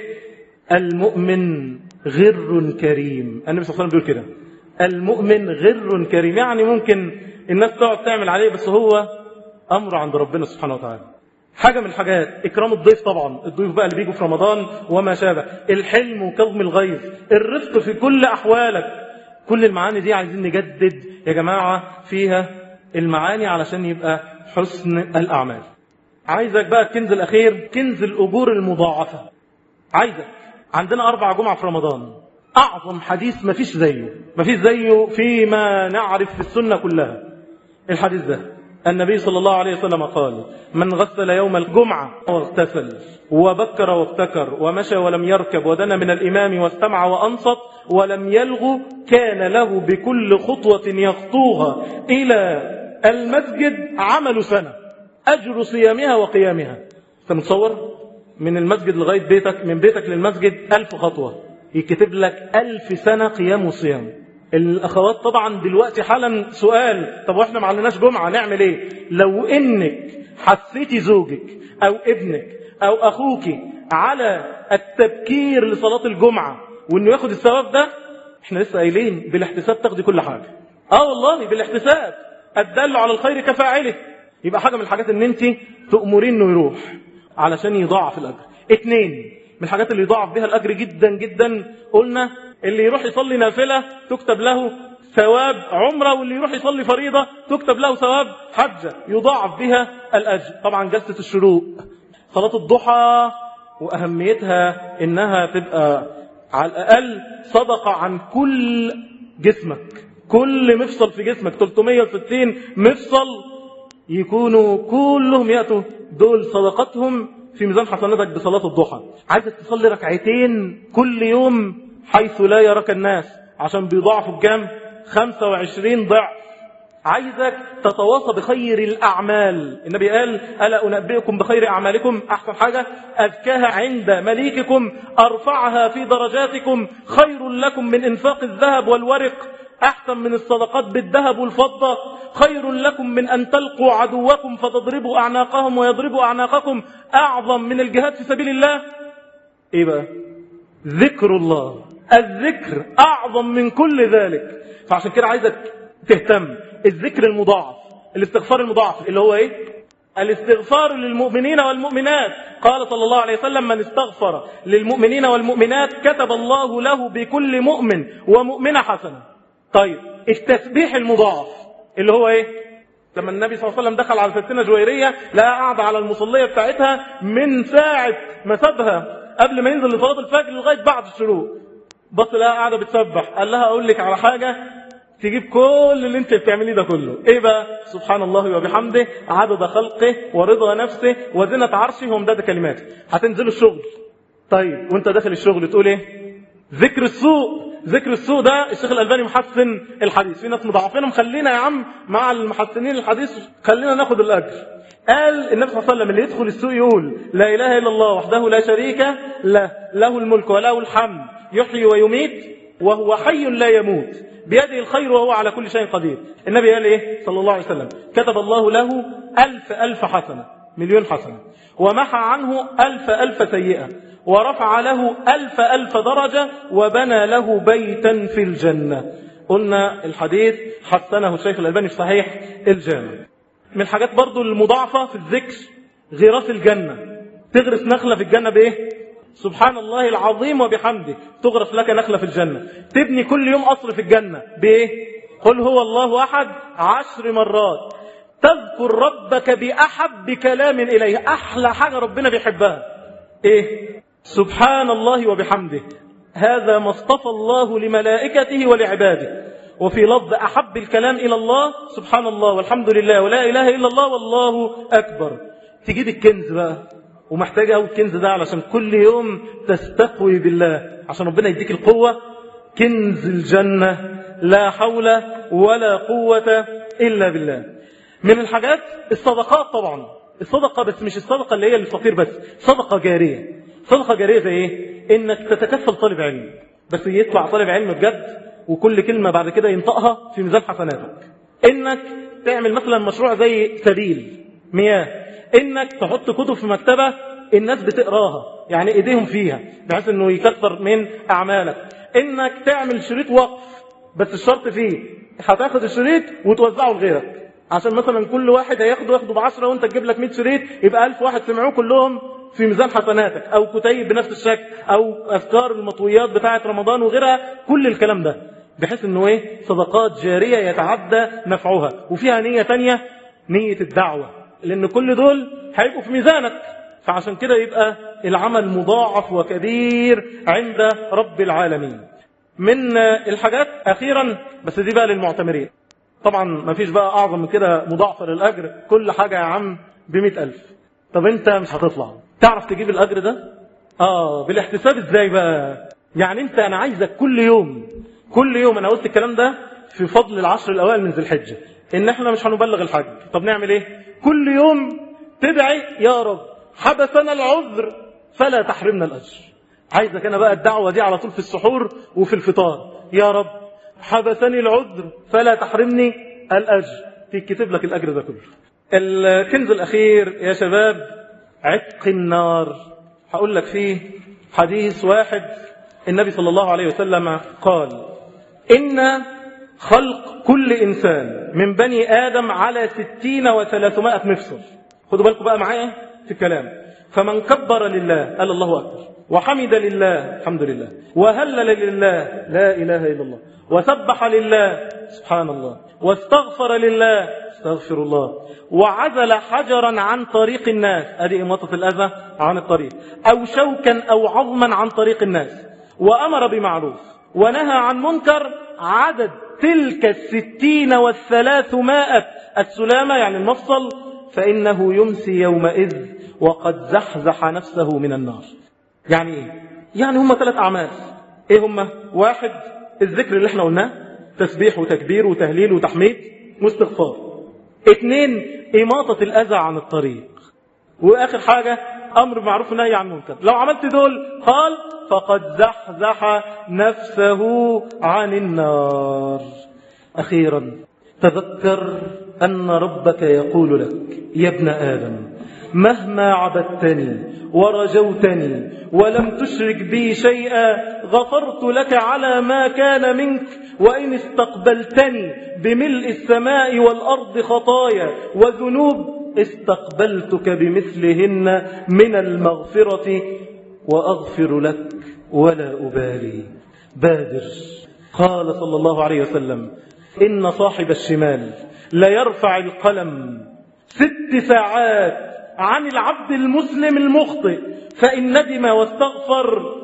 المؤمن غر كريم، النبي صلى الله عليه وسلم بيقول كده، المؤمن غر كريم، يعني ممكن الناس تقعد تعمل عليه بس هو امر عند ربنا سبحانه وتعالى. حاجه من الحاجات اكرام الضيف، طبعا الضيوف بقى اللي بيجوا في رمضان وما شابه، الحلم وكظم الغيظ، الرفق في كل احوالك. كل المعاني دي عايزين نجدد يا جماعه فيها المعاني علشان يبقى حسن الاعمال. عايزك بقى الكنز الاخير، كنز الاجور المضاعفه. عايزك عندنا 4 جمعة في رمضان، أعظم حديث مفيش زيه فيما نعرف في السنة كلها. الحديث ده النبي صلى الله عليه وسلم قال: من غسل يوم الجمعة واغتسل وبكر وابتكر ومشى ولم يركب ودنا من الإمام واستمع وأنصت ولم يلغ، كان له بكل خطوة يخطوها إلى المسجد عمل سنة، أجر صيامها وقيامها. أنت متصور؟ من المسجد لغاية بيتك، من بيتك للمسجد 1000 خطوة، يكتب لك 1000 سنة قيام وصيام. الأخوات طبعا دلوقتي حالا سؤال، طب واحنا ما علناش جمعة نعمل ايه؟ لو انك حثيتي زوجك او ابنك او اخوك على التبكير لصلاة الجمعة وانه ياخد الثواب ده، احنا لسه قايلين بالاحتساب تاخدي كل حاجة. والله بالاحتساب، الدل على الخير كفاعله. يبقى حاجة من الحاجات ان انت تأمرين انه يروح علشان يضاعف الأجر. 2 من الحاجات اللي يضاعف بها الأجر جدا جدا، قلنا اللي يروح يصلي نافلة تكتب له ثواب عمرة، واللي يروح يصلي فريضة تكتب له ثواب حجة، يضاعف بها الأجر. طبعا جلسة الشروق، صلاة الضحى، وأهميتها إنها تبقى على الأقل صدقة عن كل جسمك، كل مفصل في جسمك، 360 مفصل يكونوا كلهم يأتوا دول صدقتهم في ميزان حسناتك بصلاة الضحى. عايزك تصلي 2 ركعتين كل يوم حيث لا يراك الناس، عشان بيضاعفوا بكام؟ 25 ضعف. عايزك تتواصى بخير الأعمال. النبي قال: ألا أنبئكم بخير أعمالكم؟ أحسن حاجة أزكاها عند مليككم، أرفعها في درجاتكم، خير لكم من إنفاق الذهب والورق، أحسن من الصدقات بالذهب والفضة، خير لكم من أن تلقوا عدوكم فتضربوا أعناقهم ويضربوا أعناقكم، أعظم من الجهاد في سبيل الله. إيه بقى؟ ذكر الله. الذكر أعظم من كل ذلك. فعشان كده عايزك تهتم. الذكر المضاعف، الاستغفار المضاعف، اللي هو إيه؟ الاستغفار للمؤمنين والمؤمنات. قال صلى الله عليه وسلم: من استغفر للمؤمنين والمؤمنات كتب الله له بكل مؤمن ومؤمنة حسنة. طيب التسبيح المضاعف اللي هو ايه؟ لما النبي صلى الله عليه وسلم دخل على ستنا جويرية لقى قاعدة على المصلية بتاعتها من ساعة ما سابها قبل ما ينزل لصلاة الفجر لغاية بعد الشروق، بص لقى قاعدة بتسبح. قال لها: اقول لك على حاجة تجيب كل اللي انت بتعمليه ده كله. ايه بقى؟ سبحان الله وبحمده عدد خلقه ورضا نفسه وزنة عرشه ومداد كلماته. هتنزل الشغل، طيب وانت داخل الشغل تقول ايه؟ ذكر السوء، ذكر السوء ده الشيخ الألباني محسن الحديث، في ناس مضاعفينهم، خلينا يا عم مع المحسنين الحديث، خلينا ناخد الأجر. قال النبي صلى الله عليه وسلم اللي يدخل السوء يقول لا إله إلا الله وحده لا شريك له، له الملك وله الحمد يحيي ويميت وهو حي لا يموت بيده الخير وهو على كل شيء قدير. النبي قال إيه صلى الله عليه وسلم؟ كتب الله له 1000 حسنة، 1,000,000 حسنة، ومحى عنه 1000 سيئة، ورفع له 1000 درجة، وبنى له بيتا في الجنة. قلنا الحديث حسنه الشيخ الألباني في صحيح الجامع. من الحاجات برضو المضاعفة في الذكر غراس الجنة. تغرس نخلة في الجنة بإيه؟ سبحان الله العظيم وبحمده تغرس لك نخلة في الجنة. تبني كل يوم قصر في الجنة بإيه؟ قل هو الله أحد 10 مرات. تذكر ربك بأحب كلام إليه، أحلى حاجة ربنا بيحبها إيه؟ سبحان الله وبحمده، هذا ما اصطفى الله لملائكته ولعباده. وفي لفظ أحب الكلام إلى الله سبحان الله والحمد لله ولا إله إلا الله والله أكبر. تجيب الكنز بقى، ومحتاجة أول الكنز ده علشان كل يوم تستقوي بالله عشان ربنا يديك القوة. كنز الجنة لا حول ولا قوة إلا بالله. من الحاجات الصدقات طبعا، الصدقة بس مش الصدقة اللي هي للفقير بس، صدقة جارية. صدقة جارية زي إيه؟ إنك تتكفل طالب علم، بس يطلع طالب علم بجد وكل كلمة بعد كده ينطقها في ميزان حسناتك. إنك تعمل مثلا مشروع زي سبيل مياه، إنك تحط كتب في مكتبة الناس بتقراها يعني إيديهم فيها بحيث إنه يكثر من أعمالك. إنك تعمل شريط وقف، بس الشرط فيه هتاخد الشريط وتوزعه لغيرك، عشان مثلا كل واحد هياخده ب10 وانت تجيب لك 100 شريط يبقى 1000 واحد سمعوه كلهم في ميزان حسناتك، أو كتيب بنفس الشكل، أو أذكار المطويات بتاعة رمضان وغيرها. كل الكلام ده بحيث إنه إيه؟ صدقات جارية يتعدى نفعها، وفيها نية تانية، نية الدعوة، لأن كل دول هيبقوا في ميزانك. فعشان كده يبقى العمل مضاعف وكبير عند رب العالمين. من الحاجات أخيرا بس دي بقى للمعتمرين، طبعا ما فيش بقى أعظم من كده مضاعفة للأجر، كل حاجة يا عم ب100,000. طب أنت مش هتطلع تعرف تجيب الأجر ده؟ بالاحتساب. إزاي بقى؟ يعني أنا عايزك كل يوم أنا قلت الكلام ده في فضل العشر الأوائل من ذي الحجة، إن إحنا مش هنبلغ الحج. طب نعمل إيه؟ كل يوم تدعي يا رب حبسنا العذر فلا تحرمنا الأجر. عايزك أنا بقى الدعوة دي على طول في السحور وفي الفطار، يا رب حبسني العذر فلا تحرمني الأجر، تكتب لك الأجر ده كله. الكنز الأخير يا شباب عتق النار. هقول لك فيه حديث واحد، النبي صلى الله عليه وسلم قال إن خلق كل إنسان من بني آدم على 60 و300 مفصل. خدوا بالكم بقى معايا في الكلام. فمن كبر لله قال الله أكبر، وحمد لله الحمد لله، وهلل لله لا إله إلا الله، وسبح لله سبحان الله، واستغفر لله استغفر الله، وعزل حجرا عن طريق الناس، هذه إماطة الأذى عن الطريق، أو شوكا أو عظما عن طريق الناس، وأمر بمعروف ونهى عن منكر، عدد تلك 60 و300 السلامة يعني المفصل، فإنه يمسي يومئذ وقد زحزح نفسه من النار. يعني إيه؟ يعني هم 3 أعمال. إيه هم؟ 1 الذكر اللي احنا قلناه، تسبيح وتكبير وتهليل وتحميد واستغفار. 2 إماطة الأذى عن الطريق. وآخر حاجة أمر بمعروف ونهي عن منكر. لو عملت دول قال فقد زحزح نفسه عن النار. أخيرا تذكر أن ربك يقول لك يا ابن آدم مهما عبدتني ورجوتني ولم تشرك بي شيئا غفرت لك على ما كان منك، وإن استقبلتني بملء السماء والأرض خطايا وذنوب استقبلتك بمثلهن من المغفرة وأغفر لك ولا أبالي. بادر. قال صلى الله عليه وسلم إن صاحب الشمال ليرفع القلم 6 ساعات عن العبد المسلم المخطئ، فإن ندم واستغفر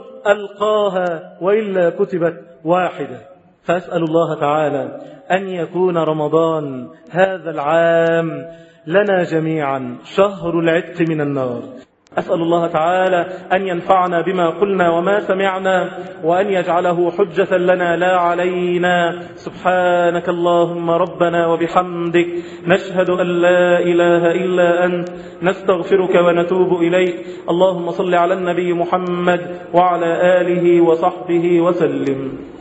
ألقاها وإلا كتبت 1. فأسأل الله تعالى أن يكون رمضان هذا العام لنا جميعا شهر العتق من النار. أسأل الله تعالى أن ينفعنا بما قلنا وما سمعنا، وأن يجعله حجة لنا لا علينا. سبحانك اللهم ربنا وبحمدك، نشهد أن لا إله إلا أنت، نستغفرك ونتوب إليك. اللهم صل على النبي محمد وعلى آله وصحبه وسلم.